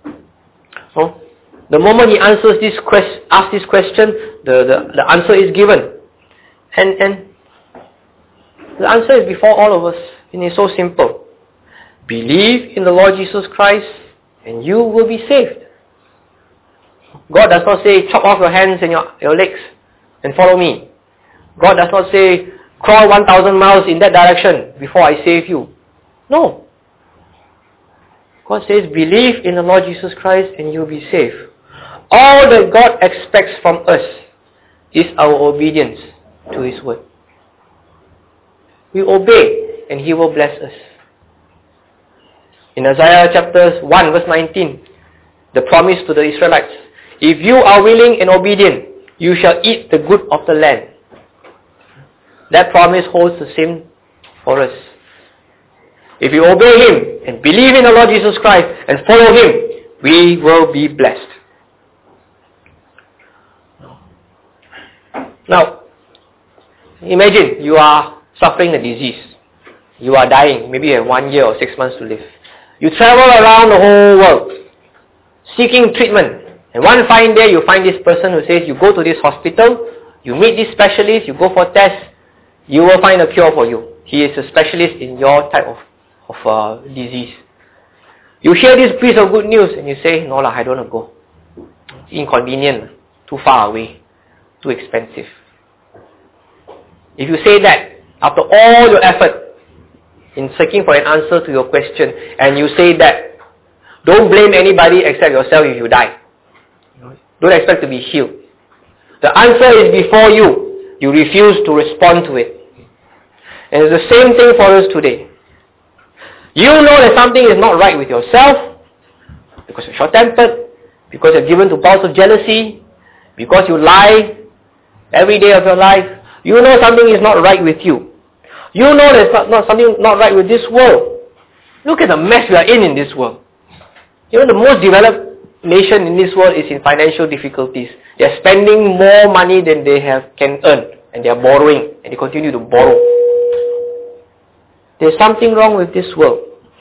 So the moment He asks this question, the answer is given. And the answer is before all of us. And it's so simple. Believe in the Lord Jesus Christ and you will be saved. God does not say, chop off your hands and your legs and follow me. God does not say, crawl 1,000 miles in that direction before I save you. No. God says, believe in the Lord Jesus Christ and you'll be saved. All that God expects from us is our obedience to His word. We obey and He will bless us. In Isaiah chapter 1 verse 19, the promise to the Israelites, if you are willing and obedient, you shall eat the good of the land. That promise holds the same for us. If you obey Him and believe in the Lord Jesus Christ and follow Him, we will be blessed. Now, imagine you are suffering a disease. You are dying. Maybe you have 1 year or 6 months to live. You travel around the whole world seeking treatment. And one fine day you find this person who says, you go to this hospital, you meet this specialist, you go for tests, you will find a cure for you. He is a specialist in your type of disease. You hear this piece of good news and you say, no lah, I don't want to go. It's inconvenient, too far away, too expensive. If you say that, after all your effort in seeking for an answer to your question, and you say that, don't blame anybody except yourself if you die. Don't expect to be healed. The answer is before you. You refuse to respond to it. And it's the same thing for us today. You know that something is not right with yourself, because you're short-tempered, because you're given to bouts of jealousy, because you lie every day of your life. You know something is not right with you. You know there's something not right with this world. Look at the mess we are in this world. You know, the most developed nation in this world is in financial difficulties. They are spending more money than they can earn, and they are borrowing, and they continue to borrow. There's something wrong with this world.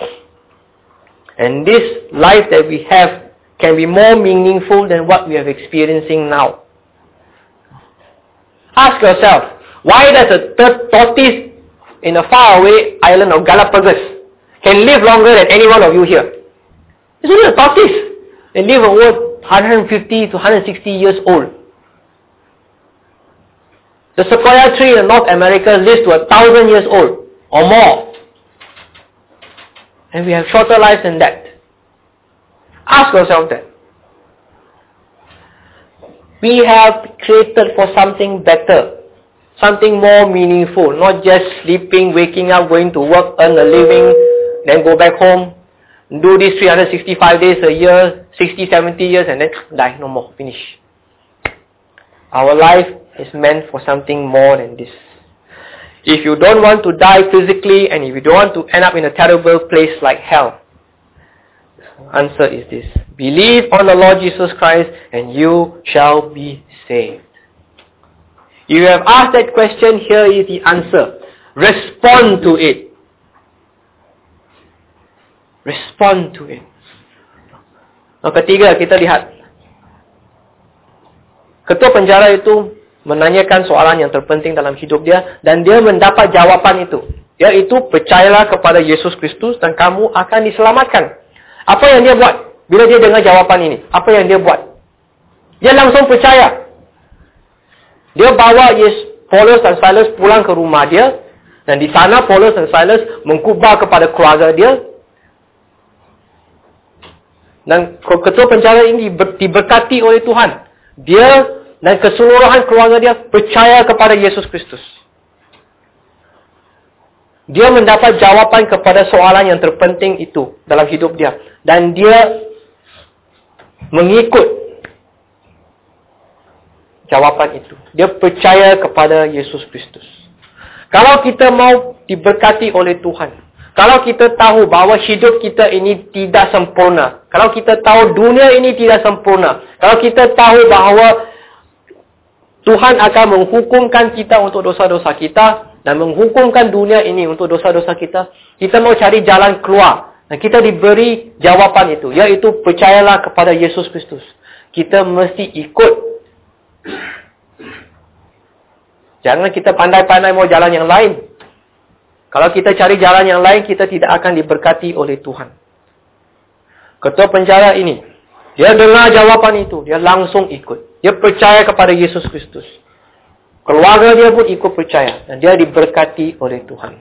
And this life that we have can be more meaningful than what we are experiencing now. Ask yourself, why does a tortoise in a faraway island of Galapagos can live longer than any one of you here? It's only a tortoise. They live over 150 to 160 years old. The sequoia tree in North America lives to 1,000 years old or more. And we have shorter lives than that. Ask yourself that. We have created for something better, something more meaningful, not just sleeping, waking up, going to work, earn a living, then go back home, do this 365 days a year, 60, 70 years, and then die, no more, finish. Our life is meant for something more than this. If you don't want to die physically, and if you don't want to end up in a terrible place like hell, the answer is this. Believe on the Lord Jesus Christ, and you shall be saved. If you have asked that question, here is the answer. Respond to it. Respond to it. Yang ketiga, kita lihat. Ketua penjara itu menanyakan soalan yang terpenting dalam hidup dia, dan dia mendapat jawapan itu. Iaitu, percayalah kepada Yesus Kristus dan kamu akan diselamatkan. Apa yang dia buat bila dia dengar jawapan ini? Apa yang dia buat? Dia langsung percaya. Dia bawa Paulus dan Silas pulang ke rumah dia, dan di sana Paulus dan Silas mengkhotbah kepada keluarga dia. Dan ketua penjara ini diberkati oleh Tuhan. Dia dan keseluruhan keluarga dia percaya kepada Yesus Kristus. Dia mendapat jawapan kepada soalan yang terpenting itu dalam hidup dia. Dan dia mengikut jawapan itu. Dia percaya kepada Yesus Kristus. Kalau kita mau diberkati oleh Tuhan, kalau kita tahu bahawa hidup kita ini tidak sempurna, kalau kita tahu dunia ini tidak sempurna, kalau kita tahu bahawa Tuhan akan menghukumkan kita untuk dosa-dosa kita dan menghukumkan dunia ini untuk dosa-dosa kita, kita mau cari jalan keluar. Dan kita diberi jawapan itu, iaitu percayalah kepada Yesus Kristus. Kita mesti ikut. Jangan kita pandai-pandai mau jalan yang lain. Kalau kita cari jalan yang lain, kita tidak akan diberkati oleh Tuhan. Ketua penjara ini, dia dengar jawapan itu, dia langsung ikut. Dia percaya kepada Yesus Kristus. Keluarga dia pun ikut percaya. Dan dia diberkati oleh Tuhan.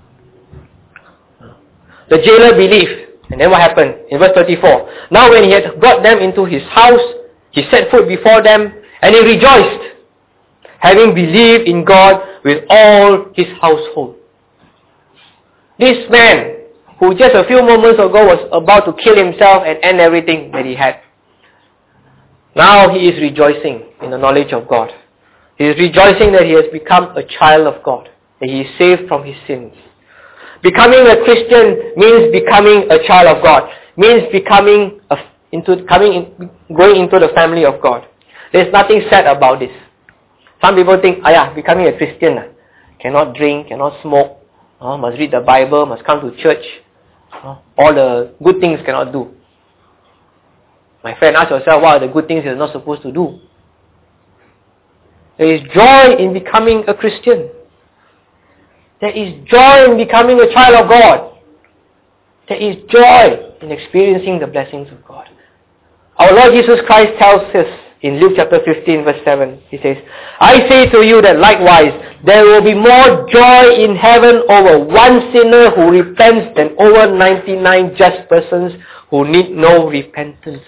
The jailer believed. And then what happened? In verse 34. Now when he had brought them into his house, he set food before them, and he rejoiced, having believed in God with all his household. This man, who just a few moments ago was about to kill himself and end everything that he had, now he is rejoicing in the knowledge of God. He is rejoicing that he has become a child of God, that he is saved from his sins. Becoming a Christian means becoming a child of God, means going into the family of God. There's nothing sad about this. Some people think, becoming a Christian, cannot drink, cannot smoke, must read the Bible, must come to church, all the good things cannot do. My friend, ask yourself, what are the good things you're not supposed to do? There is joy in becoming a Christian. There is joy in becoming a child of God. There is joy in experiencing the blessings of God. Our Lord Jesus Christ tells us in Luke chapter 15 verse 7, He says, I say to you that likewise there will be more joy in heaven over one sinner who repents than over 99 just persons who need no repentance.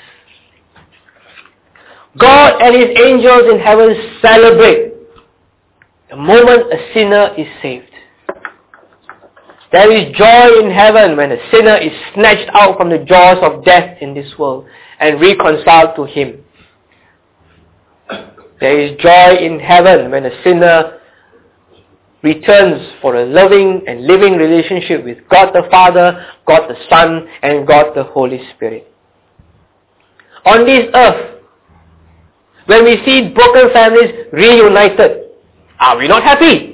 God and His angels in heaven celebrate the moment a sinner is saved. There is joy in heaven when a sinner is snatched out from the jaws of death in this world and reconciled to Him. There is joy in heaven when a sinner returns for a loving and living relationship with God the Father, God the Son, and God the Holy Spirit. On this earth, when we see broken families reunited, are we not happy?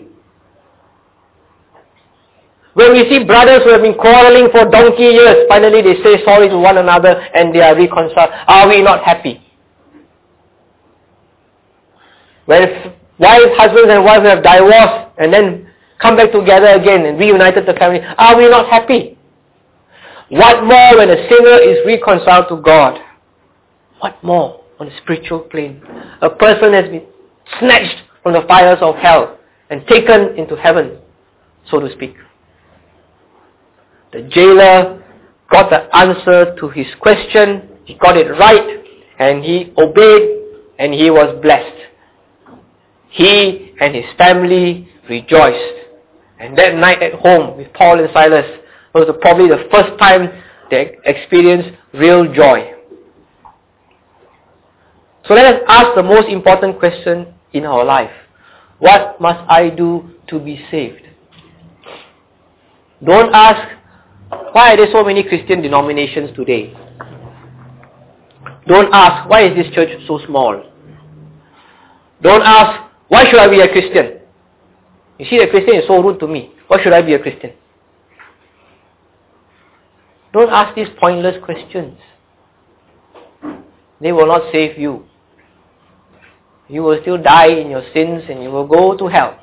When we see brothers who have been quarreling for donkey years, finally they say sorry to one another and they are reconciled, are we not happy? When husbands and wives have divorced and then come back together again and reunited the family, are we not happy? What more when a sinner is reconciled to God? What more on a spiritual plane? A person has been snatched from the fires of hell and taken into heaven, so to speak. The jailer got the answer to his question, he got it right, and he obeyed, and he was blessed. He and his family rejoiced. And that night at home with Paul and Silas was probably the first time they experienced real joy. So let us ask the most important question in our life. What must I do to be saved? Don't ask, why are there so many Christian denominations today? Don't ask, why is this church so small? Don't ask, why should I be a Christian? You see, the Christian is so rude to me. Why should I be a Christian? Don't ask these pointless questions. They will not save you. You will still die in your sins and you will go to hell.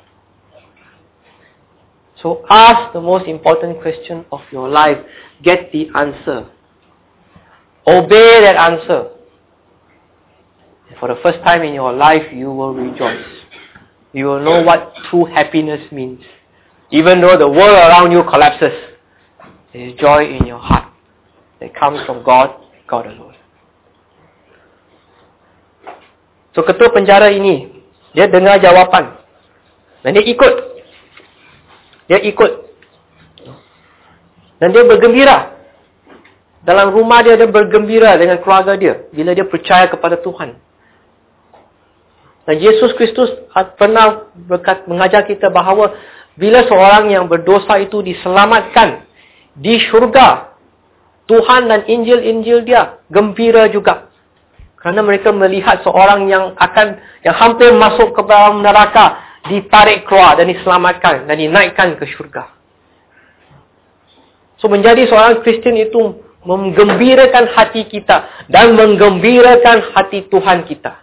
So ask the most important question of your life. Get the answer. Obey that answer. And for the first time in your life, you will rejoice. You will know what true happiness means. Even though the world around you collapses, there is joy in your heart that comes from God, God alone. So ketua penjara ini, dia dengar jawapan. Dan dia ikut. Dia ikut. Dan dia bergembira. Dalam rumah dia bergembira dengan keluarga dia. Bila dia percaya kepada Tuhan. Dan Yesus Kristus pernah mengajar kita bahawa bila seorang yang berdosa itu diselamatkan di syurga, Tuhan dan Injil-Injil dia gembira juga. Kerana mereka melihat seorang yang hampir masuk ke dalam neraka ditarik keluar dan diselamatkan dan dinaikkan ke syurga. So menjadi seorang Kristian itu menggembirakan hati kita dan menggembirakan hati Tuhan kita.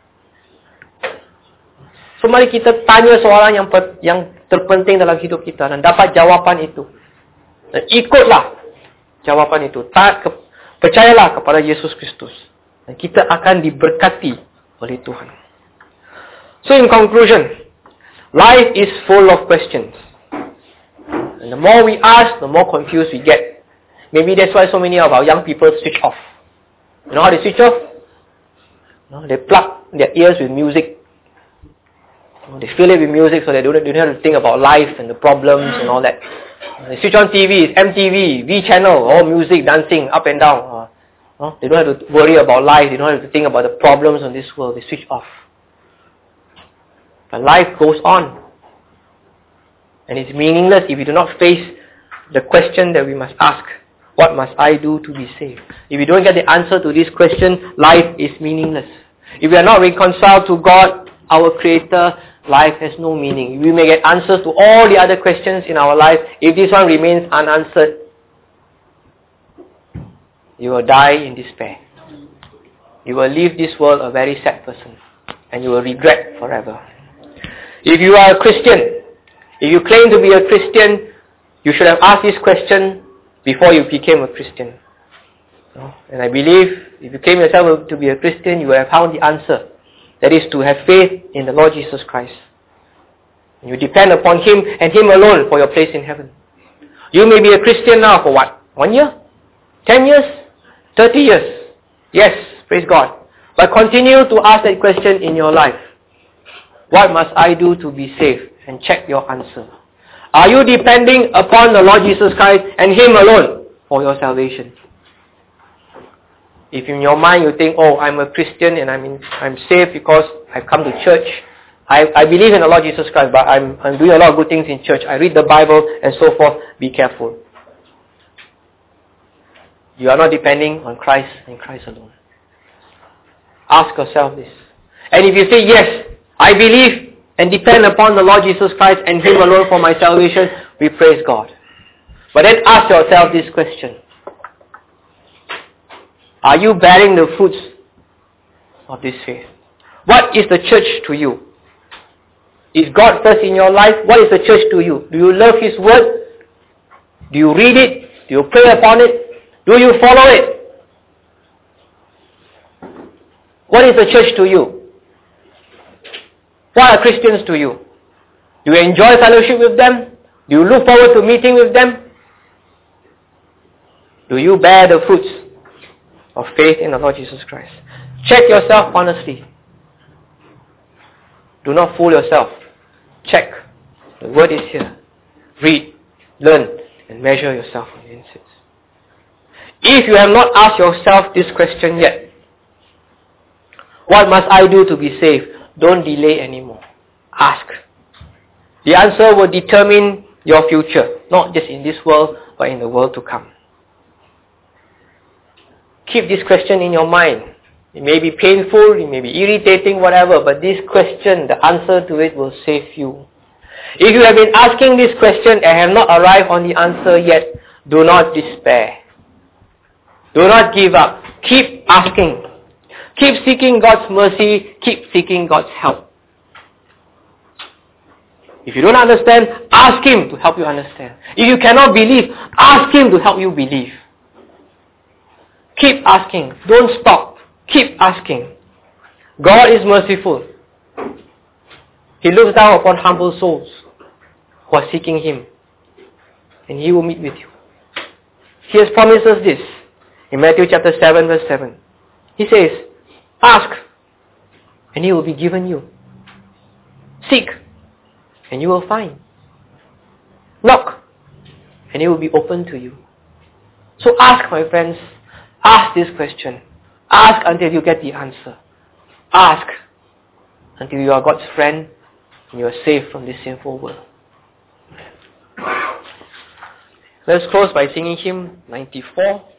So mari kita tanya seorang yang terpenting dalam hidup kita dan dapat jawapan itu. Dan ikutlah jawapan itu. Percayalah kepada Yesus Kristus. Dan kita akan diberkati oleh Tuhan. So in conclusion, Life is full of questions. And the more we ask, the more confused we get. Maybe that's why so many of our young people switch off. You know how they switch off? No, they plug their ears with music. They fill it with music so they don't have to think about life and the problems and all that. They switch on TV, it's MTV, V channel, all music, dancing, up and down. They don't have to worry about life, they don't have to think about the problems of this world, they switch off. But life goes on. And it's meaningless if we do not face the question that we must ask. What must I do to be saved? If we don't get the answer to this question, life is meaningless. If we are not reconciled to God, our Creator, life has no meaning. We may get answers to all the other questions in our life. If this one remains unanswered, you will die in despair. You will leave this world a very sad person. And you will regret forever. If you are a Christian, if you claim to be a Christian, you should have asked this question before you became a Christian. And I believe if you claim yourself to be a Christian, you will have found the answer. That is to have faith in the Lord Jesus Christ. You depend upon Him and Him alone for your place in heaven. You may be a Christian now for what? 1 year? 10 years? 30 years? Yes, praise God. But continue to ask that question in your life. What must I do to be saved? And check your answer. Are you depending upon the Lord Jesus Christ and Him alone for your salvation? If in your mind you think, oh, I'm a Christian and I'm saved because I've come to church. I believe in the Lord Jesus Christ, but I'm doing a lot of good things in church. I read the Bible and so forth. Be careful. You are not depending on Christ and Christ alone. Ask yourself this. And if you say, yes, I believe and depend upon the Lord Jesus Christ and Him alone for my salvation, we praise God. But then ask yourself this question. Are you bearing the fruits of this faith? What is the church to you? Is God first in your life? What is the church to you? Do you love His word? Do you read it? Do you pray upon it? Do you follow it? What is the church to you? What are Christians to you? Do you enjoy fellowship with them? Do you look forward to meeting with them? Do you bear the fruits of faith in the Lord Jesus Christ? Check yourself honestly. Do not fool yourself. Check. The word is here. Read, learn, and measure yourself against it. If you have not asked yourself this question yet, what must I do to be saved? Don't delay anymore. Ask. The answer will determine your future, not just in this world, but in the world to come. Keep this question in your mind. It may be painful, it may be irritating, whatever, but this question, the answer to it will save you. If you have been asking this question and have not arrived on the answer yet, do not despair. Do not give up. Keep asking. Keep seeking God's mercy. Keep seeking God's help. If you don't understand, ask Him to help you understand. If you cannot believe, ask Him to help you believe. Keep asking. Don't stop. Keep asking. God is merciful. He looks down upon humble souls who are seeking Him. And He will meet with you. He has promised us this. In Matthew chapter 7 verse 7. He says, ask and it will be given you. Seek and you will find. Knock and it will be open to you. So ask, my friends. Ask this question. Ask until you get the answer. Ask until you are God's friend and you are saved from this sinful world. Let's close by singing hymn 94.